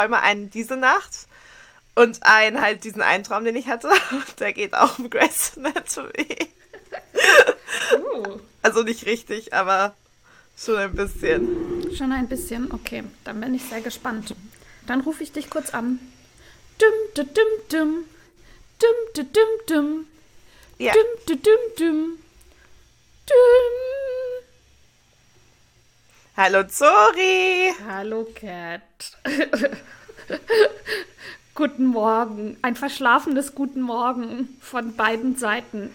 Einmal einen diese Nacht und einen halt diesen einen Traum, den ich hatte. Der geht auch um Grey's Anatomy. Also nicht richtig, aber schon ein bisschen. Schon ein bisschen? Okay, dann bin ich sehr gespannt. Dann rufe ich dich kurz an. Dum, dum, dum, dum. Dum, dum, dum, dum. Ja. Dum, dum, dum, dum. Dum. Hallo Zori. Hallo Cat. Guten Morgen. Ein verschlafenes Guten Morgen von beiden Seiten.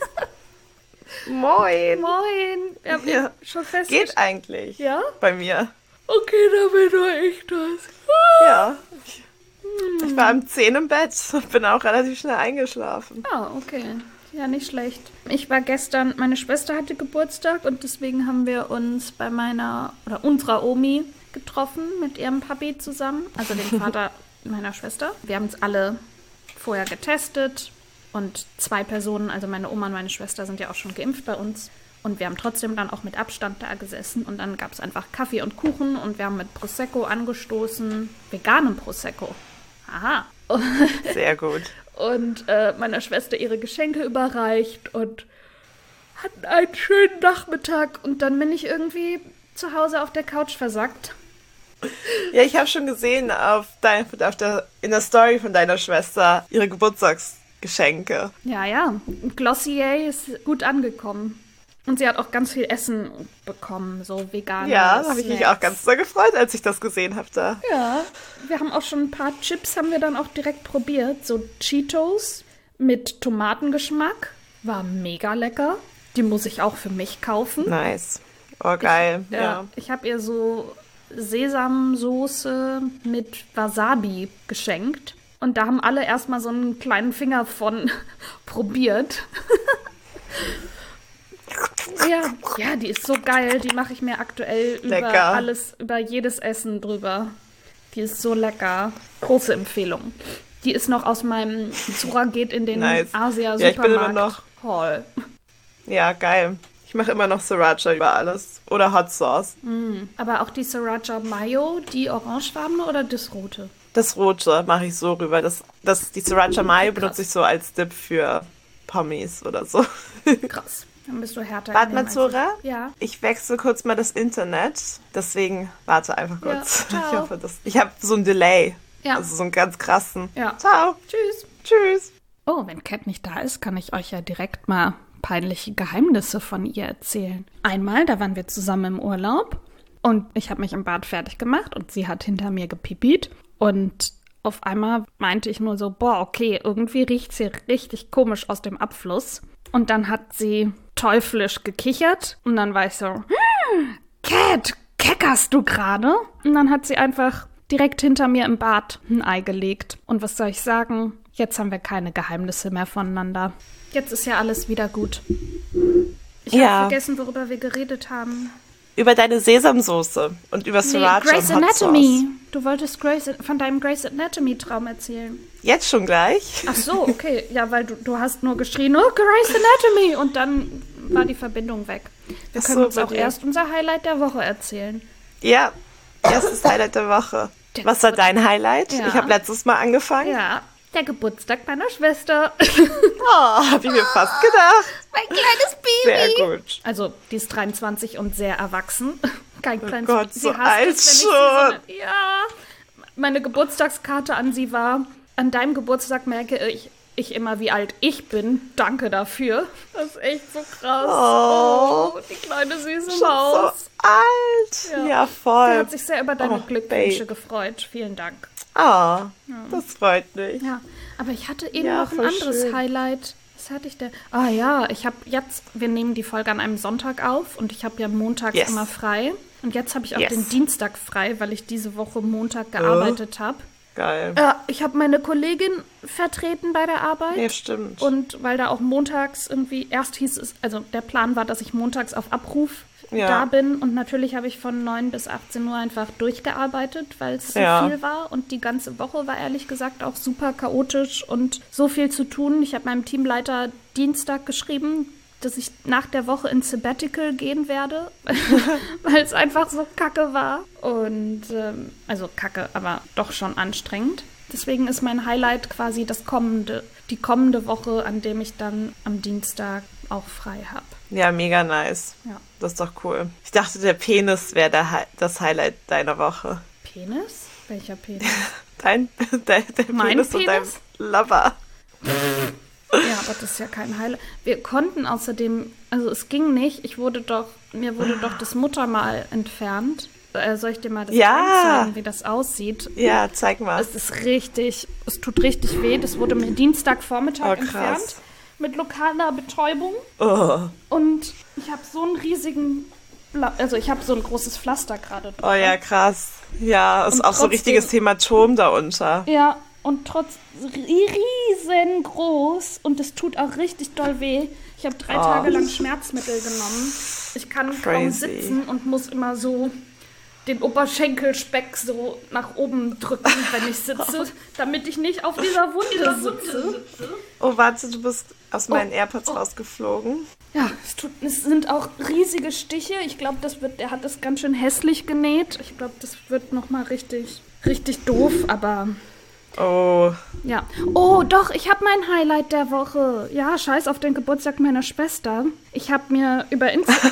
Moin. Moin. Ja. Schon fest. Geht eigentlich. Ja? Bei mir. Okay, dann bin doch ich das. Ja. Ich war um 10 im Bett und bin auch relativ schnell eingeschlafen. Ah, okay. Ja, nicht schlecht. Ich war gestern, meine Schwester hatte Geburtstag und deswegen haben wir uns bei unserer Omi getroffen mit ihrem Papi zusammen, also dem Vater meiner Schwester. Wir haben uns alle vorher getestet und 2 Personen, also meine Oma und meine Schwester, sind ja auch schon geimpft bei uns. Und wir haben trotzdem dann auch mit Abstand da gesessen und dann gab es einfach Kaffee und Kuchen und wir haben mit Prosecco angestoßen. Veganem Prosecco. Aha. Sehr gut. Und meiner Schwester ihre Geschenke überreicht und hatten einen schönen Nachmittag. Und dann bin ich irgendwie zu Hause auf der Couch versackt. Ja, ich habe schon gesehen in der Story von deiner Schwester ihre Geburtstagsgeschenke. Ja. Glossier ist gut angekommen. Und sie hat auch ganz viel Essen bekommen, so vegane Ja, da habe ich mich Snacks. auch ganz sehr gefreut, als ich das gesehen habe da. Ja, wir haben auch schon ein paar Chips, haben wir dann auch direkt probiert. So Cheetos mit Tomatengeschmack. War mega lecker. Die muss ich auch für mich kaufen. Nice. Oh, geil. Ich habe ihr so Sesamsoße mit Wasabi geschenkt. Und da haben alle erstmal so einen kleinen Finger probiert. Ja, die ist so geil. Die mache ich mir aktuell über jedes Essen drüber. Die ist so lecker. Große Empfehlung. Die ist noch aus meinem Zura geht in den Asia-Supermarkt. Ja, ich bin immer noch Hall. Ja, geil. Ich mache immer noch Sriracha über alles. Oder Hot Sauce. Aber auch die Sriracha Mayo, die orangefarbene oder das rote? Das rote mache ich so rüber. Die Sriracha Mayo benutze ich so als Dip für Pommes oder so. Krass. Dann bist du härter. Warte mal, Zora. Ja. Ich wechsle kurz mal das Internet. Deswegen warte einfach kurz. Ja, ciao. Ich habe so einen Delay. Ja. Also so einen ganz krassen. Ja. Ciao. Tschüss. Tschüss. Oh, wenn Cat nicht da ist, kann ich euch ja direkt mal peinliche Geheimnisse von ihr erzählen. Einmal, da waren wir zusammen im Urlaub und ich habe mich im Bad fertig gemacht und sie hat hinter mir gepipit und auf einmal meinte ich nur so, boah, okay, irgendwie riecht sie richtig komisch aus dem Abfluss. Und dann hat sie teuflisch gekichert und dann war ich so, Cat, keckerst du gerade? Und dann hat sie einfach direkt hinter mir im Bad ein Ei gelegt. Und was soll ich sagen? Jetzt haben wir keine Geheimnisse mehr voneinander. Jetzt ist ja alles wieder gut. Ich habe vergessen, worüber wir geredet haben. Über deine Sesamsoße und über Sriracha Grey's und Hot Anatomy. Sauce. Du wolltest von deinem Grey's Anatomy-Traum erzählen. Jetzt schon gleich? Ach so, okay. Ja, weil du hast nur geschrien, oh, Grey's Anatomy. Und dann war die Verbindung weg. Wir können uns auch erst unser Highlight der Woche erzählen. Ja, erstes Highlight der Woche. Was war dein Highlight? Ja. Ich habe letztes Mal angefangen. Ja, der Geburtstag meiner Schwester. Oh, habe ich mir fast gedacht. Mein kleines Baby. Sehr gut. Also, die ist 23 und sehr erwachsen. Kein kleines Gott, Baby. so Sie hasst alt es, schon. wenn ich ja. Meine Geburtstagskarte an sie war, an deinem Geburtstag merke ich immer, wie alt ich bin. Danke dafür. Das ist echt so krass. Oh, die kleine süße Schon Maus. so alt. Ja, voll. Sie hat sich sehr über deine Glückwünsche Babe. gefreut. Vielen Dank. Ah, das freut mich. Ja, aber ich hatte eben Ja, noch ein voll anderes schön. Highlight. Was hatte ich denn? Ah ja, wir nehmen die Folge an einem Sonntag auf und ich habe ja montags immer frei. Und jetzt habe ich auch den Dienstag frei, weil ich diese Woche Montag gearbeitet habe. Geil. Ja, ich habe meine Kollegin vertreten bei der Arbeit. Ja, stimmt. Und weil da auch montags irgendwie, erst hieß es, also der Plan war, dass ich montags auf Abruf da bin. Und natürlich habe ich von 9 bis 18 Uhr einfach durchgearbeitet, weil es so viel war. Und die ganze Woche war ehrlich gesagt auch super chaotisch und so viel zu tun. Ich habe meinem Teamleiter Dienstag geschrieben, dass ich nach der Woche ins Sabbatical gehen werde, weil es einfach so kacke war. Und, also kacke, aber doch schon anstrengend. Deswegen ist mein Highlight quasi die kommende Woche, an dem ich dann am Dienstag auch frei habe. Ja, mega nice. Ja. Das ist doch cool. Ich dachte, der Penis wäre das Highlight deiner Woche. Penis? Welcher Penis? der Penis und dein Lover. Ja, aber das ist ja kein Highlight. Wir konnten außerdem, also es ging nicht, mir wurde doch das Muttermal entfernt. Soll ich dir mal das zeigen, wie das aussieht? Ja, zeig mal. Es tut richtig weh. Das wurde mir Dienstagvormittag entfernt. Mit lokaler Betäubung. Oh. Und ich habe so ein großes Pflaster gerade drüber. Oh ja, krass. Ja, ist auch so ein richtiges Hämatom da unter. Ja, und riesengroß. Und es tut auch richtig doll weh. Ich habe 3 Tage lang Schmerzmittel genommen. Ich kann kaum sitzen und muss immer so den Oberschenkelspeck so nach oben drücken, wenn ich sitze, damit ich nicht auf dieser Wunde sitze. Oh, warte, du bist aus meinen AirPods rausgeflogen. Ja, es sind auch riesige Stiche. Ich glaube, der hat das ganz schön hässlich genäht. Ich glaube, das wird nochmal richtig, richtig doof, aber... Oh. Ja. Oh, doch, ich habe mein Highlight der Woche. Ja, scheiß auf den Geburtstag meiner Schwester. Ich habe mir über Instagram...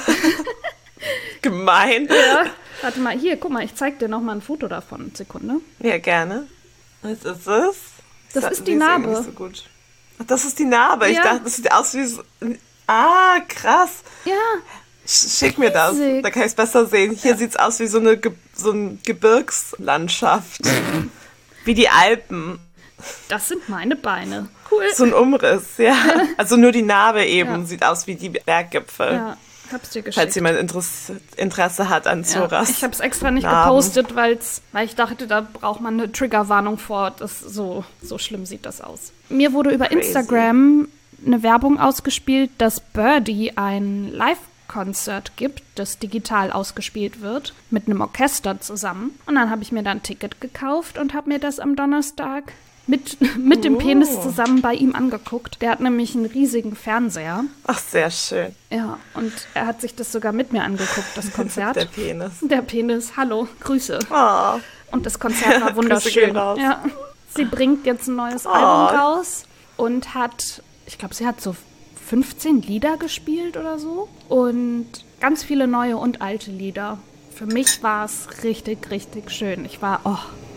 Gemein. Ja. Warte mal, hier, guck mal, ich zeig dir nochmal ein Foto davon. Sekunde. Ja, gerne. Was ist das? Das ist die Narbe. Nicht so gut. Ach, das ist die Narbe. Ja. Ich dachte, das sieht aus wie so... Ah, krass. Ja. Schick mir das, da kann ich es besser sehen. Hier sieht es aus wie so eine Gebirgslandschaft. Wie die Alpen. Das sind meine Beine. Cool. So ein Umriss, ja. Also nur die Narbe eben sieht aus wie die Berggipfel. Ja, hab's dir geschickt. Falls jemand Interesse hat an Zoras. Ich habe es extra nicht gepostet, weil ich dachte, da braucht man eine Triggerwarnung vor. So schlimm sieht das aus. Mir wurde über Instagram eine Werbung ausgespielt, dass Birdie ein Live-Konzert gibt, das digital ausgespielt wird, mit einem Orchester zusammen. Und dann habe ich mir da ein Ticket gekauft und habe mir das am Donnerstag mit dem Penis zusammen bei ihm angeguckt. Der hat nämlich einen riesigen Fernseher. Ach, sehr schön. Ja, und er hat sich das sogar mit mir angeguckt, das Konzert. Der Penis. Der Penis, hallo, Grüße. Oh. Und das Konzert war wunderschön. Ja. Sie bringt jetzt ein neues Album raus und ich glaube, sie hat so 15 Lieder gespielt oder so. Und ganz viele neue und alte Lieder. Für mich war es richtig, richtig schön. Ich war,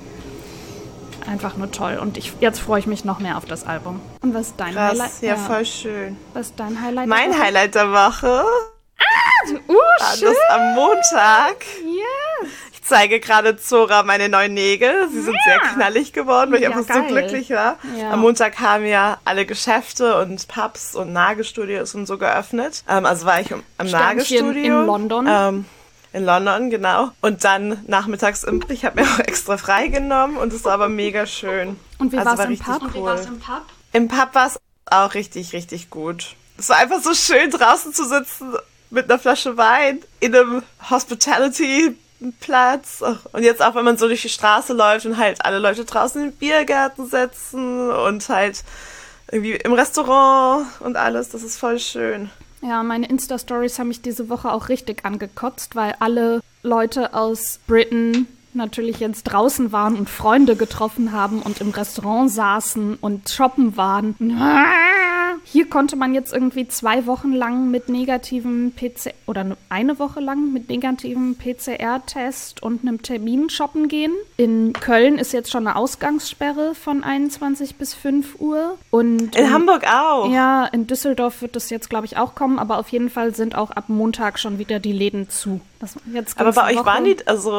einfach nur toll. Und jetzt freue ich mich noch mehr auf das Album. Und was ist dein Highlight? Ja, voll schön. Was ist dein Highlight? Mein Highlight der Woche schön. das am Montag. Yes. Ich zeige gerade Zora meine neuen Nägel. Sie sind sehr knallig geworden, weil ich einfach so glücklich war. Ja. Am Montag haben ja alle Geschäfte und Pubs und Nagelstudios und so geöffnet. Also war ich am Nagelstudio. In London. In London, genau. Und dann nachmittags ich habe mir auch extra frei genommen und es war aber mega schön. Und wie war es im Pub? Cool. Im Pub war es auch richtig, richtig gut. Es war einfach so schön, draußen zu sitzen mit einer Flasche Wein in einem Hospitality-Platz. Und jetzt auch, wenn man so durch die Straße läuft und halt alle Leute draußen im Biergarten sitzen und halt irgendwie im Restaurant und alles. Das ist voll schön. Ja, meine Insta-Stories haben mich diese Woche auch richtig angekotzt, weil alle Leute aus Britain natürlich jetzt draußen waren und Freunde getroffen haben und im Restaurant saßen und shoppen waren. Hier konnte man jetzt irgendwie 2 Wochen lang mit negativem eine Woche lang mit negativem PCR-Test und einem Termin shoppen gehen. In Köln ist jetzt schon eine Ausgangssperre von 21 bis 5 Uhr. Und in Hamburg auch. Ja, in Düsseldorf wird das jetzt, glaube ich, auch kommen, aber auf jeden Fall sind auch ab Montag schon wieder die Läden zu. Aber bei euch waren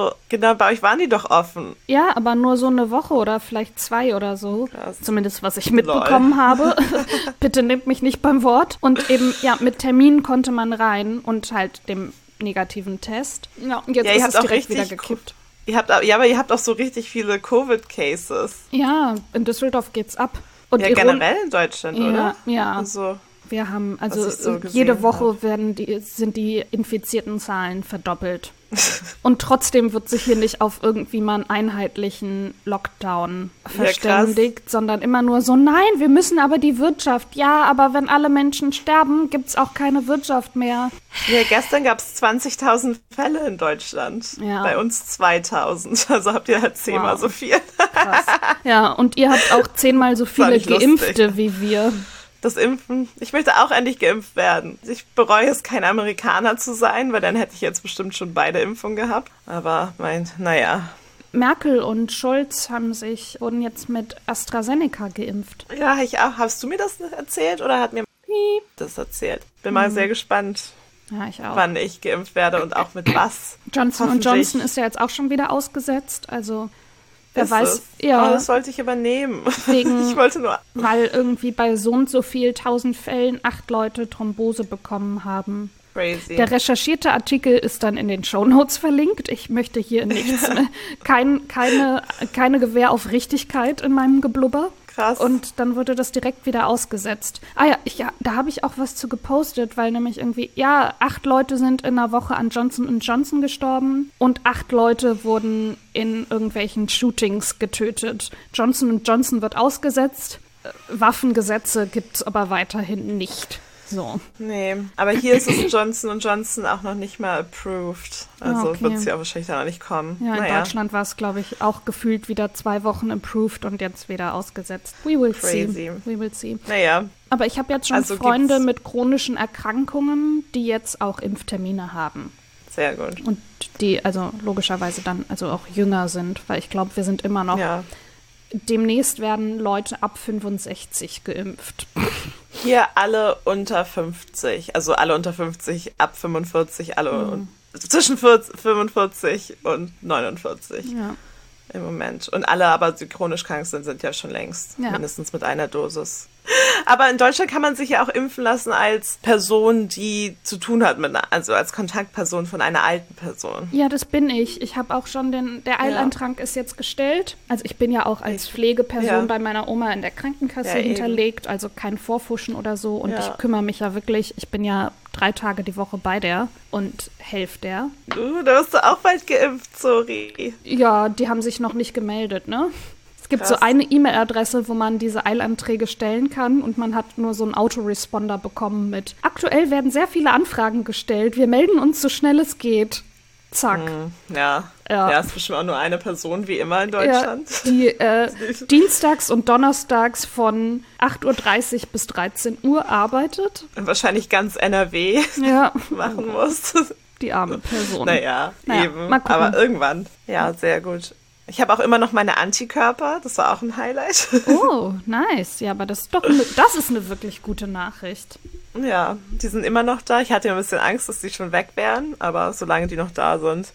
die doch offen. Ja, aber nur so eine Woche oder vielleicht 2 oder so. Krass. Zumindest, was ich mitbekommen habe. Bitte nehmt mich nicht beim Wort. Und eben, ja, mit Termin konnte man rein und halt dem negativen Test. Ja, und jetzt ist es direkt wieder gekippt. Aber ihr habt auch so richtig viele Covid-Cases. Ja, in Düsseldorf geht's ab. Und ja, generell in Deutschland, oder? Ja. Also, wir haben, jede Woche sind die infizierten Zahlen verdoppelt. Und trotzdem wird sich hier nicht auf irgendwie mal einen einheitlichen Lockdown verständigt, sondern immer nur so, nein, wir müssen aber die Wirtschaft. Ja, aber wenn alle Menschen sterben, gibt's auch keine Wirtschaft mehr. Ja, gestern gab es 20.000 Fälle in Deutschland. Ja. Bei uns 2.000. Also habt ihr halt 10-mal so viel. Krass. Ja, und ihr habt auch 10-mal so viele Geimpfte wie wir. Das Impfen. Ich möchte auch endlich geimpft werden. Ich bereue es, kein Amerikaner zu sein, weil dann hätte ich jetzt bestimmt schon beide Impfungen gehabt. Aber naja. Merkel und Scholz wurden jetzt mit AstraZeneca geimpft. Ja, ich auch. Hast du mir das erzählt oder hat mir das erzählt? Bin mal sehr gespannt, ich auch. Wann ich geimpft werde und auch mit was. Johnson & Johnson ist ja jetzt auch schon wieder ausgesetzt, also wer weiß. Ja. Oh, das wollte ich übernehmen. Ich wollte nur. Weil irgendwie bei so und so viel 1000 Fällen 8 Leute Thrombose bekommen haben. Crazy. Der recherchierte Artikel ist dann in den Shownotes verlinkt. Ich möchte hier nichts, keine Gewähr auf Richtigkeit in meinem Geblubber. Krass. Und dann wurde das direkt wieder ausgesetzt. Da habe ich auch was zu gepostet, weil nämlich irgendwie, 8 Leute sind in einer Woche an Johnson & Johnson gestorben und 8 Leute wurden in irgendwelchen Shootings getötet. Johnson & Johnson wird ausgesetzt, Waffengesetze gibt es aber weiterhin nicht. So. Nee, aber hier ist es Johnson & Johnson auch noch nicht mal approved. Also wird es ja wahrscheinlich da noch nicht kommen. Ja, in Deutschland war es, glaube ich, auch gefühlt wieder 2 Wochen approved und jetzt wieder ausgesetzt. We will see. Naja. Aber ich habe jetzt schon Freunde mit chronischen Erkrankungen, die jetzt auch Impftermine haben. Sehr gut. Und die also logischerweise dann auch jünger sind, weil ich glaube, wir sind immer noch... Ja. Demnächst werden Leute ab 65 geimpft. Hier alle unter 50, also alle unter 50, ab 45, alle zwischen 45 und 49 im Moment. Und alle aber, die chronisch krank sind ja schon längst, mindestens mit einer Dosis. Aber in Deutschland kann man sich ja auch impfen lassen als Person, die zu tun hat also als Kontaktperson von einer alten Person. Ja, das bin ich. Ich habe auch schon der Eilantrag ist jetzt gestellt. Also ich bin ja auch als Pflegeperson bei meiner Oma in der Krankenkasse hinterlegt, also kein Vorfuschen oder so. Und ich kümmere mich ja wirklich, ich bin ja 3 Tage die Woche bei der und helfe der. Da wirst du auch bald geimpft, sorry. Ja, die haben sich noch nicht gemeldet, ne? Es gibt so eine E-Mail-Adresse, wo man diese Eilanträge stellen kann und man hat nur so einen Autoresponder bekommen mit aktuell werden sehr viele Anfragen gestellt, wir melden uns so schnell es geht. Zack. Ja, ist bestimmt auch nur eine Person, wie immer in Deutschland. Ja, die dienstags und donnerstags von 8:30 Uhr bis 13 Uhr arbeitet. Und wahrscheinlich ganz NRW machen muss. Die arme Person. Naja, eben. Mal gucken. Aber irgendwann. Ja, sehr gut. Ich habe auch immer noch meine Antikörper. Das war auch ein Highlight. Oh, nice. Ja, aber das ist eine wirklich gute Nachricht. Ja, die sind immer noch da. Ich hatte ja ein bisschen Angst, dass die schon weg wären. Aber solange die noch da sind,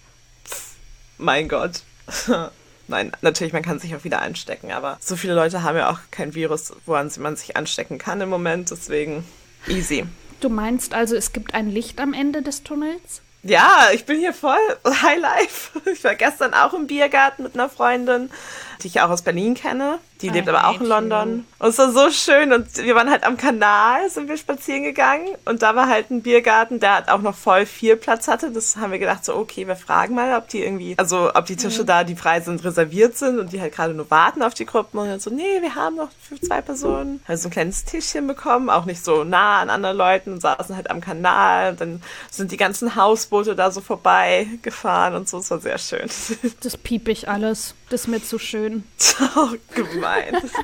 mein Gott. Nein, natürlich, man kann sich auch wieder anstecken. Aber so viele Leute haben ja auch kein Virus, woran man sich anstecken kann im Moment. Deswegen easy. Du meinst also, es gibt ein Licht am Ende des Tunnels? Ja, ich bin hier voll Highlife. Ich war gestern auch im Biergarten mit einer Freundin, die ich auch aus Berlin kenne. Die lebt aber auch in London. Und es war so schön. Und wir waren halt am Kanal, sind wir spazieren gegangen. Und da war halt ein Biergarten, der halt auch noch voll viel Platz hatte. Das haben wir gedacht, so okay, wir fragen mal, ob die Tische da, die frei sind, reserviert sind. Und die halt gerade nur warten auf die Gruppen. Und dann so, nee, wir haben noch für 2 Personen. Also so ein kleines Tischchen bekommen, auch nicht so nah an anderen Leuten. Und saßen halt am Kanal. Und dann sind die ganzen Hausboote da so vorbei gefahren und so. Es war sehr schön. Das piep ich alles. Das ist mir zu schön. Oh, gemein.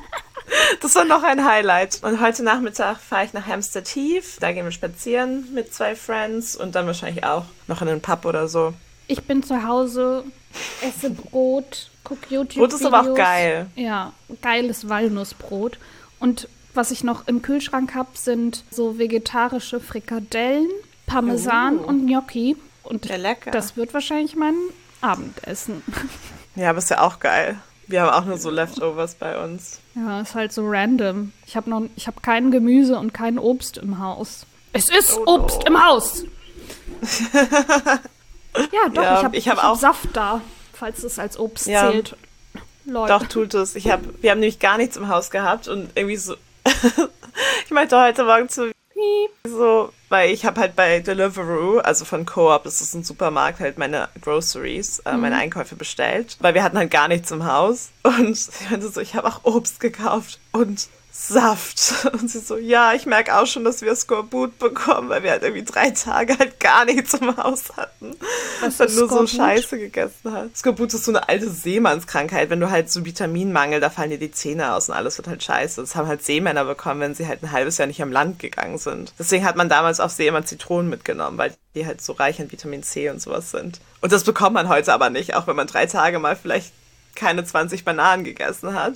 Das war noch ein Highlight. Und heute Nachmittag fahre ich nach Hampstead Heath. Da gehen wir spazieren mit 2 Friends und dann wahrscheinlich auch noch in den Pub oder so. Ich bin zu Hause, esse Brot, gucke YouTube-Videos. Brot ist aber auch geil. Ja, geiles Walnussbrot. Und was ich noch im Kühlschrank habe, sind so vegetarische Frikadellen, Parmesan und Gnocchi. Und lecker. Das wird wahrscheinlich mein Abendessen. Ja, aber ist ja auch geil. Wir haben auch nur so Leftovers bei uns. Ja, ist halt so random. Ich hab kein Gemüse und kein Obst im Haus. Es ist Obst im Haus! Ja, doch, ich hab auch Saft da, falls es als Obst zählt. Leute. Doch, tut es. Wir haben nämlich gar nichts im Haus gehabt und irgendwie so... Ich meinte heute Morgen so, weil ich habe halt bei Deliveroo, also von Coop, das ist ein Supermarkt, halt meine Groceries, meine Einkäufe bestellt, weil wir hatten halt gar nichts im Haus. Und ich meinte so, ich habe auch Obst gekauft und Saft. Und sie so, ja, ich merke auch schon, dass wir Skorbut bekommen, weil wir halt irgendwie 3 Tage halt gar nichts im Haus hatten. Was dann nur Skorbut? So Scheiße gegessen hat. Skorbut ist so eine alte Seemannskrankheit, wenn du halt so Vitaminmangel, da fallen dir die Zähne aus und alles wird halt scheiße. Das haben halt Seemänner bekommen, wenn sie halt ein halbes Jahr nicht am Land gegangen sind. Deswegen hat man damals auf See immer Zitronen mitgenommen, weil die halt so reich an Vitamin C und sowas sind. Und das bekommt man heute aber nicht, auch wenn man 3 Tage mal vielleicht keine 20 Bananen gegessen hat.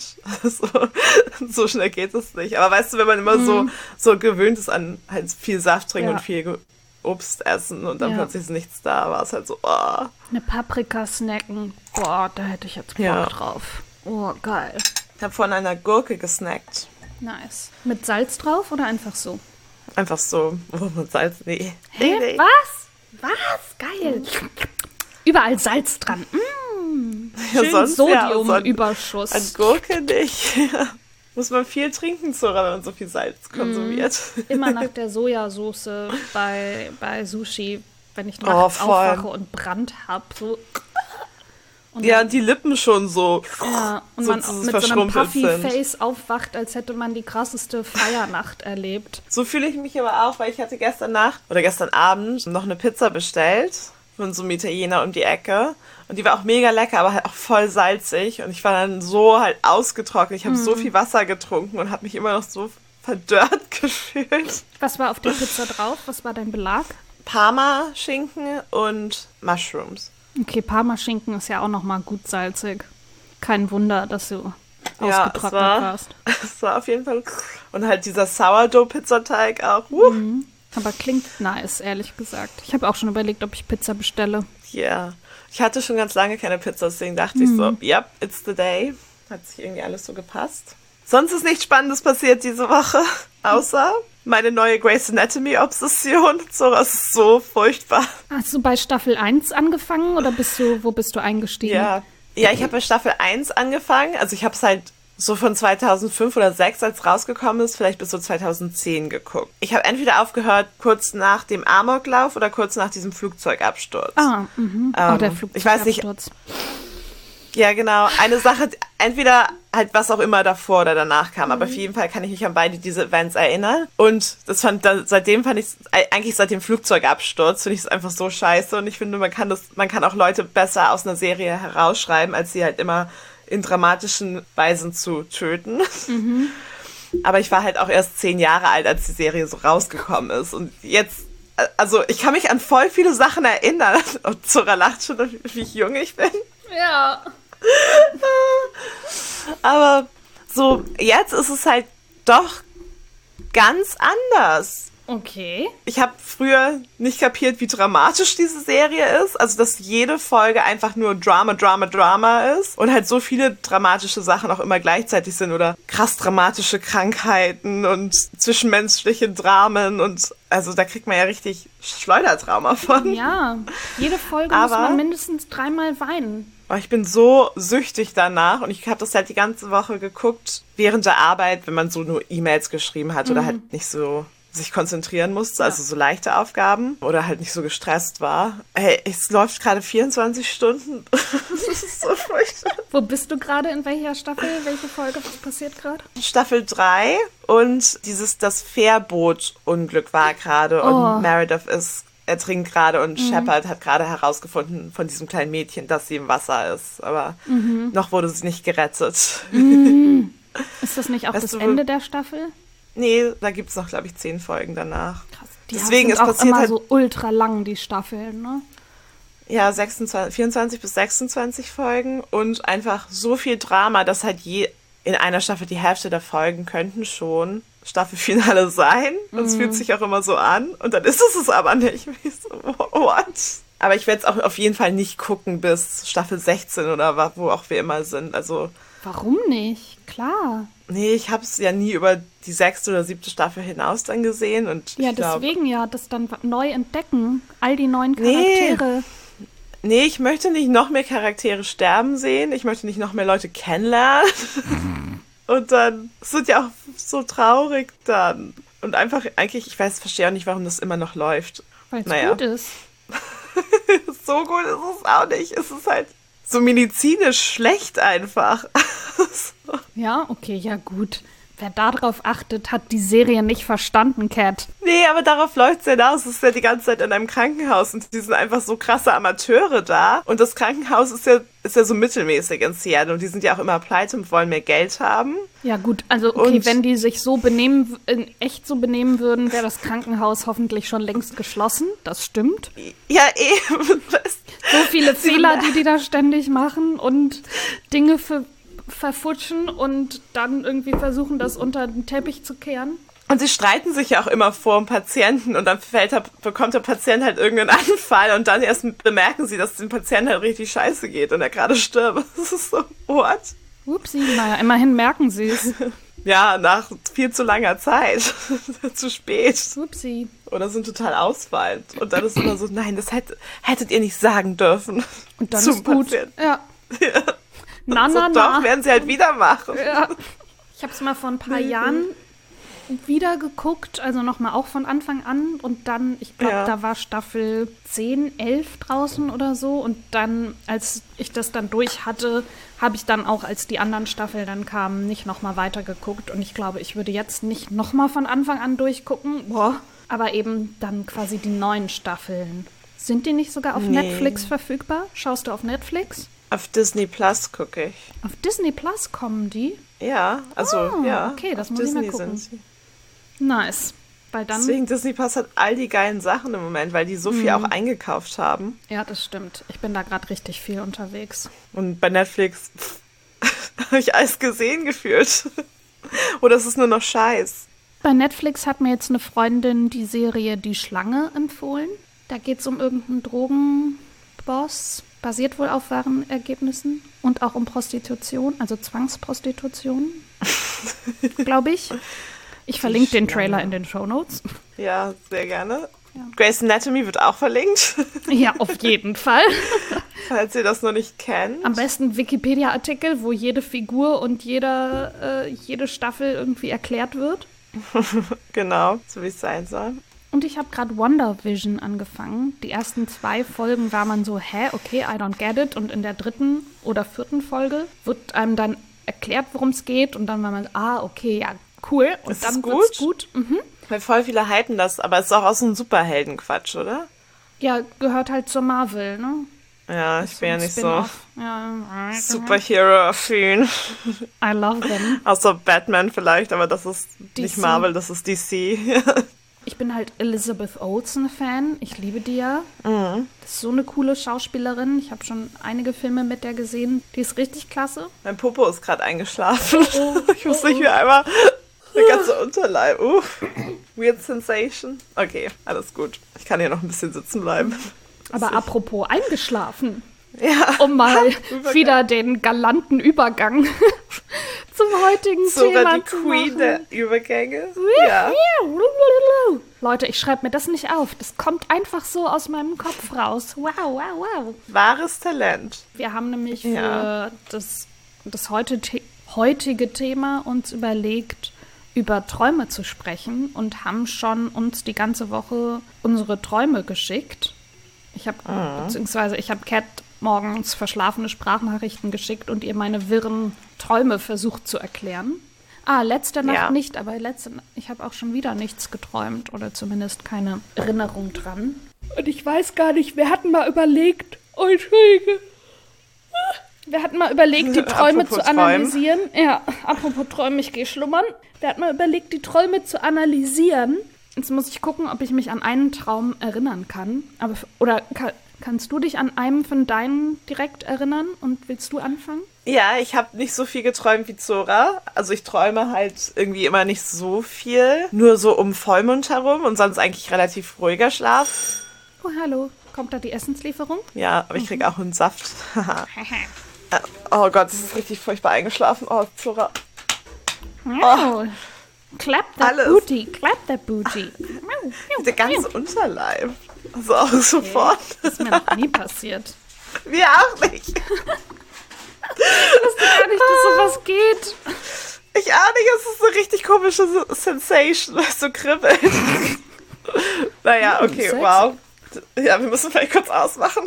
So schnell geht es nicht. Aber weißt du, wenn man immer so gewöhnt ist an halt viel Saft trinken und viel Obst essen und dann plötzlich ist nichts da, war es halt so, oh. Eine Paprika snacken, boah, da hätte ich jetzt Bock drauf. Oh, geil. Ich habe vorhin einer Gurke gesnackt. Nice. Mit Salz drauf oder einfach so? Einfach so. Oh, mit Salz? Nee. Hä? Nee. Was? Geil. Überall Salz dran. Schön Sodiumüberschuss. An Gurke nicht. Muss man viel trinken, Zora, wenn man so viel Salz konsumiert. Immer nach der Sojasauce bei Sushi, wenn ich nachts aufwache und Brand habe. So. Und ja, die Lippen schon so. Ja, und man mit so einem Puffy-Face aufwacht, als hätte man die krasseste Feiernacht erlebt. So fühle ich mich aber auch, weil ich hatte gestern Abend noch eine Pizza bestellt von so einem Italiener um die Ecke. Und die war auch mega lecker, aber halt auch voll salzig. Und ich war dann so halt ausgetrocknet. Ich habe so viel Wasser getrunken und habe mich immer noch so verdörrt gefühlt. Was war auf der Pizza drauf? Was war dein Belag? Parma-Schinken und Mushrooms. Okay, Parma-Schinken ist ja auch nochmal gut salzig. Kein Wunder, dass du ausgetrocknet warst. Es war auf jeden Fall. Und halt dieser Sourdough-Pizzateig auch. Aber klingt nice, ehrlich gesagt. Ich habe auch schon überlegt, ob ich Pizza bestelle. Ja. Yeah. Ich hatte schon ganz lange keine Pizza, deswegen dachte ich so, yep, it's the day. Hat sich irgendwie alles so gepasst. Sonst ist nichts Spannendes passiert diese Woche, außer meine neue Grey's Anatomy-Obsession. So, das ist so furchtbar. Hast du bei Staffel 1 angefangen oder wo bist du eingestiegen? Ja, ich habe bei Staffel 1 angefangen. Also ich habe es halt so von 2005 oder 2006, als es rausgekommen ist, vielleicht bis so 2010 geguckt. Ich habe entweder aufgehört kurz nach dem Amoklauf oder kurz nach diesem Flugzeugabsturz. Der Flugzeugabsturz. Ich weiß nicht. Ja, genau. Eine Sache, entweder halt was auch immer davor oder danach kam, aber auf jeden Fall kann ich mich an beide diese Events erinnern. Und seitdem fand ich eigentlich seit dem Flugzeugabsturz, finde ich es einfach so scheiße. Und ich finde, man kann auch Leute besser aus einer Serie herausschreiben, als sie halt immer in dramatischen Weisen zu töten. Aber ich war halt auch erst 10 Jahre alt, als die Serie so rausgekommen ist. Und jetzt, also ich kann mich an voll viele Sachen erinnern. Und Zora lacht schon, wie jung ich bin. Ja. Aber so, jetzt ist es halt doch ganz anders. Okay. Ich habe früher nicht kapiert, wie dramatisch diese Serie ist. Also, dass jede Folge einfach nur Drama ist. Und halt so viele dramatische Sachen auch immer gleichzeitig sind. Oder krass dramatische Krankheiten und zwischenmenschliche Dramen. Und also, da kriegt man ja richtig Schleudertrauma von. Ja, jede Folge muss man mindestens 3-mal weinen. Aber ich bin so süchtig danach. Und ich habe das halt die ganze Woche geguckt. Während der Arbeit, wenn man so nur E-Mails geschrieben hat oder halt nicht so sich konzentrieren musste, also so leichte Aufgaben oder halt nicht so gestresst war. Hey, es läuft gerade 24 Stunden. Das ist so furchtbar. Wo bist du gerade? In welcher Staffel? Welche Folge? Was passiert gerade? Staffel 3 und das Fährboot-Unglück war gerade und Meredith ertrinkt gerade und Shepard hat gerade herausgefunden von diesem kleinen Mädchen, dass sie im Wasser ist. Aber noch wurde sie nicht gerettet. Ist das nicht auch das Ende der Staffel? Nee, da gibt es noch, glaube ich, 10 Folgen danach. Krass, deswegen sind auch immer so ultra lang, die Staffeln, ne? Ja, 24 bis 26 Folgen und einfach so viel Drama, dass halt in einer Staffel die Hälfte der Folgen könnten schon Staffelfinale sein. Und es fühlt sich auch immer so an. Und dann ist es aber nicht. Ich so, what? Aber ich werde es auch auf jeden Fall nicht gucken bis Staffel 16 oder wo auch wir immer sind. Also warum nicht? Klar. Nee, ich habe es ja nie über die 6. oder 7. Staffel hinaus dann gesehen. Und ja, deswegen das dann neu entdecken. All die neuen Charaktere. Nee, ich möchte nicht noch mehr Charaktere sterben sehen. Ich möchte nicht noch mehr Leute kennenlernen. Und dann, es wird ja auch so traurig dann. Und einfach, eigentlich, verstehe auch nicht, warum das immer noch läuft. Weil es gut ist. So gut ist es auch nicht. Es ist halt so medizinisch schlecht einfach. Ja, okay, ja gut. Wer darauf achtet, hat die Serie nicht verstanden, Cat. Nee, aber darauf läuft es ja hinaus. Es ist ja die ganze Zeit in einem Krankenhaus und die sind einfach so krasse Amateure da. Und das Krankenhaus ist ja so mittelmäßig in Seattle und die sind ja auch immer pleite und wollen mehr Geld haben. Ja gut, also okay, wenn die sich so benehmen, in echt so benehmen würden, wäre das Krankenhaus hoffentlich schon längst geschlossen. Das stimmt. Ja, eben. So viele Fehler, die da ständig machen und Dinge verfutschen und dann irgendwie versuchen, das unter den Teppich zu kehren. Und sie streiten sich ja auch immer vor dem Patienten und dann bekommt der Patient halt irgendeinen Anfall und dann erst bemerken sie, dass es dem Patienten halt richtig scheiße geht und er gerade stirbt. Das ist so, what? Upsi, naja, immerhin merken sie es. Ja, nach viel zu langer Zeit. Zu spät. Upsi. Oder sind total ausfallend. Und dann ist immer so, nein, das hättet ihr nicht sagen dürfen. Und dann ist gut. Patienten. Ja. Na. Doch, werden sie halt wieder machen. Ja. Ich habe es mal vor ein paar Jahren wieder geguckt, also nochmal auch von Anfang an und dann, ich glaube, da war Staffel 10, 11 draußen oder so und dann, als ich das dann durch hatte, habe ich dann auch, als die anderen Staffeln dann kamen, nicht nochmal weitergeguckt und ich glaube, ich würde jetzt nicht nochmal von Anfang an durchgucken, aber eben dann quasi die neuen Staffeln. Sind die nicht sogar auf Netflix verfügbar? Schaust du auf Netflix? Auf Disney Plus gucke ich. Auf Disney Plus kommen die? Ja, also ja. Okay, das muss Disney ich mal gucken. sind sie. Nice. Weil dann Deswegen Disney Plus hat all die geilen Sachen im Moment, weil die so viel auch eingekauft haben. Ja, das stimmt. Ich bin da gerade richtig viel unterwegs. Und bei Netflix habe ich alles gesehen gefühlt. Oder es ist nur noch Scheiß. Bei Netflix hat mir jetzt eine Freundin die Serie Die Schlange empfohlen. Da geht es um irgendeinen Drogenboss. Basiert wohl auf wahren Ergebnissen. Und auch um Prostitution, also Zwangsprostitution. Glaube ich. Ich verlinke den Trailer in den Shownotes. Ja, sehr gerne. Ja. Grey's Anatomy wird auch verlinkt. Ja, auf jeden Fall. Falls ihr das noch nicht kennt. Am besten Wikipedia-Artikel, wo jede Figur und jede Staffel irgendwie erklärt wird. Genau, so wie es sein soll. Und ich habe gerade WandaVision angefangen. Die ersten 2 Folgen war man so, okay, I don't get it. Und in der 3. oder 4. Folge wird einem dann erklärt, worum es geht. Und dann war man, okay, ja, cool. Und ist dann wird's gut. Weil voll viele hypen das, aber es ist auch aus so ein Superheldenquatsch, oder? Ja, gehört halt zur Marvel, ne? Ja, ich bin ja nicht so ja. Superhero-affin. I love them. Außer Batman vielleicht, aber das ist DC. Nicht Marvel, das ist DC. Ich bin halt Elizabeth Olsen-Fan. Ich liebe die ja. Mhm. Das ist so eine coole Schauspielerin. Ich habe schon einige Filme mit der gesehen. Die ist richtig klasse. Mein Popo ist gerade eingeschlafen. Ich muss nicht mehr einmal der ganze Unterleib. Weird Sensation. Okay, alles gut. Ich kann hier noch ein bisschen sitzen bleiben. Aber apropos eingeschlafen. Ja. Um mal wieder den galanten Übergang zum heutigen Thema die Queen der Übergänge. Ja. Leute, ich schreibe mir das nicht auf. Das kommt einfach so aus meinem Kopf raus. Wow. Wahres Talent. Wir haben nämlich für das heutige Thema uns überlegt, über Träume zu sprechen und haben schon uns die ganze Woche unsere Träume geschickt. Ich habe Kat morgens verschlafene Sprachnachrichten geschickt und ihr meine wirren Träume versucht zu erklären. Letzte Nacht nicht, aber ich habe auch schon wieder nichts geträumt oder zumindest keine Erinnerung dran. Und ich weiß gar nicht, wir hatten mal überlegt, die Träume zu analysieren. Ja, apropos Träume, ich gehe schlummern. Wir hatten mal überlegt, die Träume zu analysieren. Jetzt muss ich gucken, ob ich mich an einen Traum erinnern kann. Kannst du dich an einem von deinen direkt erinnern und willst du anfangen? Ja, ich habe nicht so viel geträumt wie Zora. Also ich träume halt irgendwie immer nicht so viel. Nur so um Vollmond herum und sonst eigentlich relativ ruhiger Schlaf. Oh, hallo. Kommt da die Essenslieferung? Ja, aber ich kriege auch einen Saft. Oh Gott, das ist richtig furchtbar eingeschlafen. Oh, Zora. Oh. Clap that booty, clap that booty. Der ganze Unterleib. Also auch sofort. Das ist mir noch nie passiert. Mir auch nicht. Ich wusste gar nicht, dass sowas geht. Ich auch nicht. Es ist eine richtig komische Sensation, weil es so kribbelt. Naja, okay, wow. Ja, wir müssen vielleicht kurz ausmachen.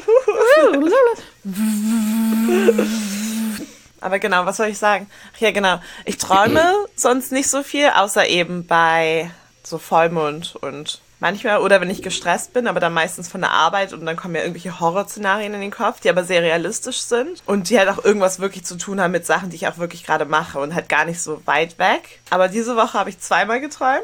Aber genau, was soll ich sagen? Ach ja, genau. Ich träume sonst nicht so viel, außer eben bei so Vollmond und manchmal, oder wenn ich gestresst bin, aber dann meistens von der Arbeit und dann kommen ja irgendwelche Horrorszenarien in den Kopf, die aber sehr realistisch sind und die halt auch irgendwas wirklich zu tun haben mit Sachen, die ich auch wirklich gerade mache und halt gar nicht so weit weg. Aber diese Woche habe ich zweimal geträumt.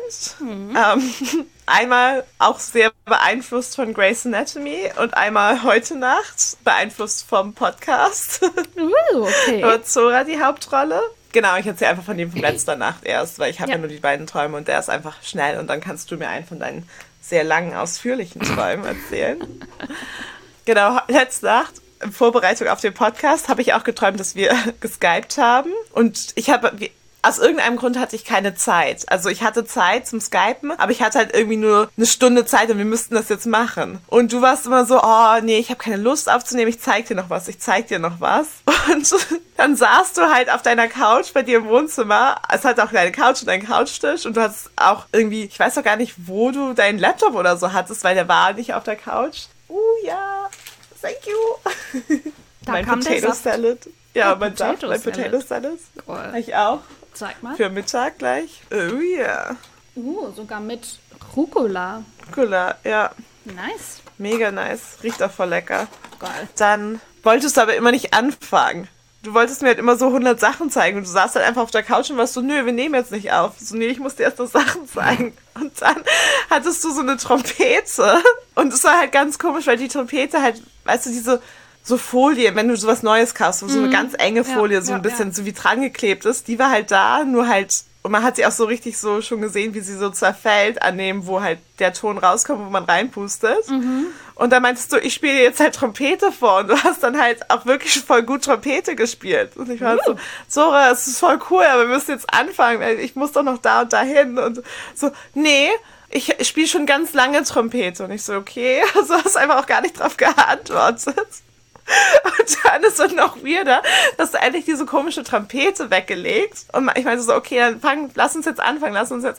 Einmal auch sehr beeinflusst von Grey's Anatomy und einmal heute Nacht beeinflusst vom Podcast. Okay. Aber Zora die Hauptrolle. Genau, ich erzähle einfach von dem von letzter Nacht erst, weil ich habe ja nur die beiden Träume und der ist einfach schnell und dann kannst du mir einen von deinen sehr langen, ausführlichen Träumen erzählen. Genau, letzte Nacht, in Vorbereitung auf den Podcast, habe ich auch geträumt, dass wir geskypt haben und aus irgendeinem Grund hatte ich keine Zeit. Also ich hatte Zeit zum Skypen, aber ich hatte halt irgendwie nur eine Stunde Zeit und wir müssten das jetzt machen. Und du warst immer so, oh nee, ich habe keine Lust aufzunehmen, ich zeig dir noch was. Und dann saßt du halt auf deiner Couch bei dir im Wohnzimmer. Es hatte auch deine Couch und deinen Couchtisch und du hattest auch irgendwie, ich weiß doch gar nicht, wo du deinen Laptop oder so hattest, weil der war nicht auf der Couch. Ja, thank you. Mein Potato Salad. Ja, mein Potato Salad. Cool. Ich auch. Zeig mal. Für Mittag gleich. Oh ja. Sogar mit Rucola. Rucola, ja. Nice. Mega nice. Riecht auch voll lecker. Geil. Dann wolltest du aber immer nicht anfangen. Du wolltest mir halt immer so 100 Sachen zeigen und du saßt halt einfach auf der Couch und warst so, nö, wir nehmen jetzt nicht auf. So, nee, ich muss dir erst noch Sachen zeigen. Und dann hattest du so eine Trompete und es war halt ganz komisch, weil die Trompete halt, weißt du, diese so Folie, wenn du sowas Neues kaufst, so eine ganz enge Folie, so ein bisschen so wie dran geklebt ist, die war halt da, nur halt, und man hat sie auch so richtig so schon gesehen, wie sie so zerfällt an dem, wo halt der Ton rauskommt, wo man reinpustet. Und dann meintest du, ich spiele jetzt halt Trompete vor und du hast dann halt auch wirklich voll gut Trompete gespielt. Und ich war so, Zora, es ist voll cool, aber wir müssen jetzt anfangen, weil ich muss doch noch da und dahin und so, nee, ich spiele schon ganz lange Trompete. Und ich so, okay, also hast einfach auch gar nicht drauf geantwortet. Und dann ist es noch weirder, dass du endlich diese komische Trompete weggelegt. Und ich meinte so, okay, dann lass uns jetzt anfangen.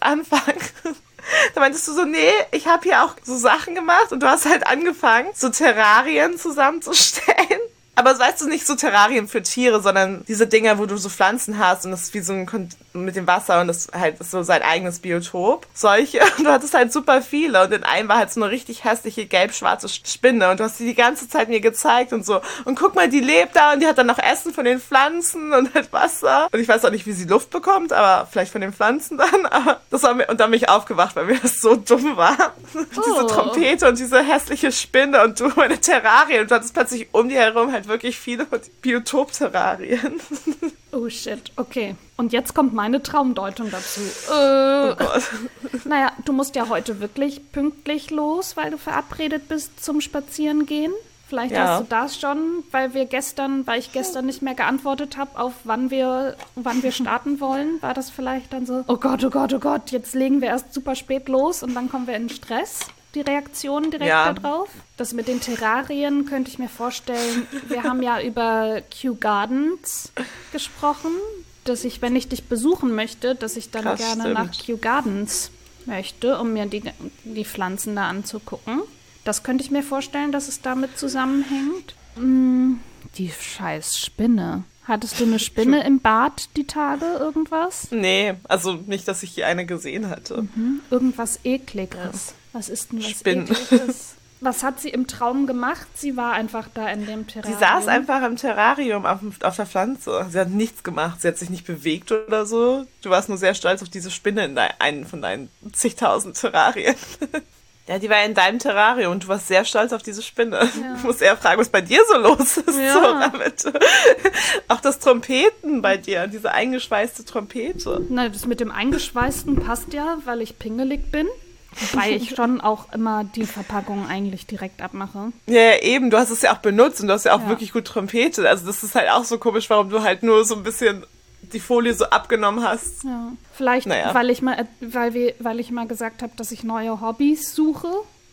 Da meintest du so, nee, ich habe hier auch so Sachen gemacht und du hast halt angefangen, so Terrarien zusammenzustellen. Aber weißt du, nicht so Terrarien für Tiere, sondern diese Dinger, wo du so Pflanzen hast und das ist wie so ein mit dem Wasser und das halt ist so sein eigenes Biotop. Solche. Und du hattest halt super viele und in einem war halt so eine richtig hässliche gelb-schwarze Spinne und du hast die ganze Zeit mir gezeigt und so. Und guck mal, die lebt da und die hat dann noch Essen von den Pflanzen und halt Wasser. Und ich weiß auch nicht, wie sie Luft bekommt, aber vielleicht von den Pflanzen dann. Aber das war mir, und dann bin ich aufgewacht, weil mir das so dumm war. Diese Trompete und diese hässliche Spinne und du meine Terrarien und du hattest plötzlich um die herum halt wirklich viele Biotop-Terrarien. Oh shit, okay. Und jetzt kommt meine Traumdeutung dazu. Oh Gott. Naja, du musst ja heute wirklich pünktlich los, weil du verabredet bist zum Spazierengehen. Vielleicht hast du das schon, weil ich gestern nicht mehr geantwortet habe, auf wann wir starten wollen. War das vielleicht dann so, oh Gott, jetzt legen wir erst super spät los und dann kommen wir in Stress. Die Reaktion direkt darauf. Das mit den Terrarien könnte ich mir vorstellen. Wir haben ja über Kew Gardens gesprochen, dass ich, wenn ich dich besuchen möchte, dass ich dann gerne nach Kew Gardens möchte, um mir die Pflanzen da anzugucken. Das könnte ich mir vorstellen, dass es damit zusammenhängt. Die scheiß Spinne. Hattest du eine Spinne im Bad die Tage, irgendwas? Nee, also nicht, dass ich hier eine gesehen hatte. Irgendwas Ekliges. Was ist denn was Ekliges? Was hat sie im Traum gemacht? Sie war einfach da in dem Terrarium. Sie saß einfach im Terrarium auf der Pflanze. Sie hat nichts gemacht. Sie hat sich nicht bewegt oder so. Du warst nur sehr stolz auf diese Spinne in einen von deinen zigtausend Terrarien. Ja, die war in deinem Terrarium und du warst sehr stolz auf diese Spinne. Ja. Du musst eher fragen, was bei dir so los ist. Ja. Zora, bitte. Auch das Trompeten bei dir, diese eingeschweißte Trompete. Na, das mit dem Eingeschweißten passt ja, weil ich pingelig bin. Wobei ich schon auch immer die Verpackung eigentlich direkt abmache. Ja, eben. Du hast es ja auch benutzt und du hast ja auch wirklich gut Trompete. Also das ist halt auch so komisch, warum du halt nur so ein bisschen die Folie so abgenommen hast. Ja, vielleicht, weil ich mal gesagt habe, dass ich neue Hobbys suche.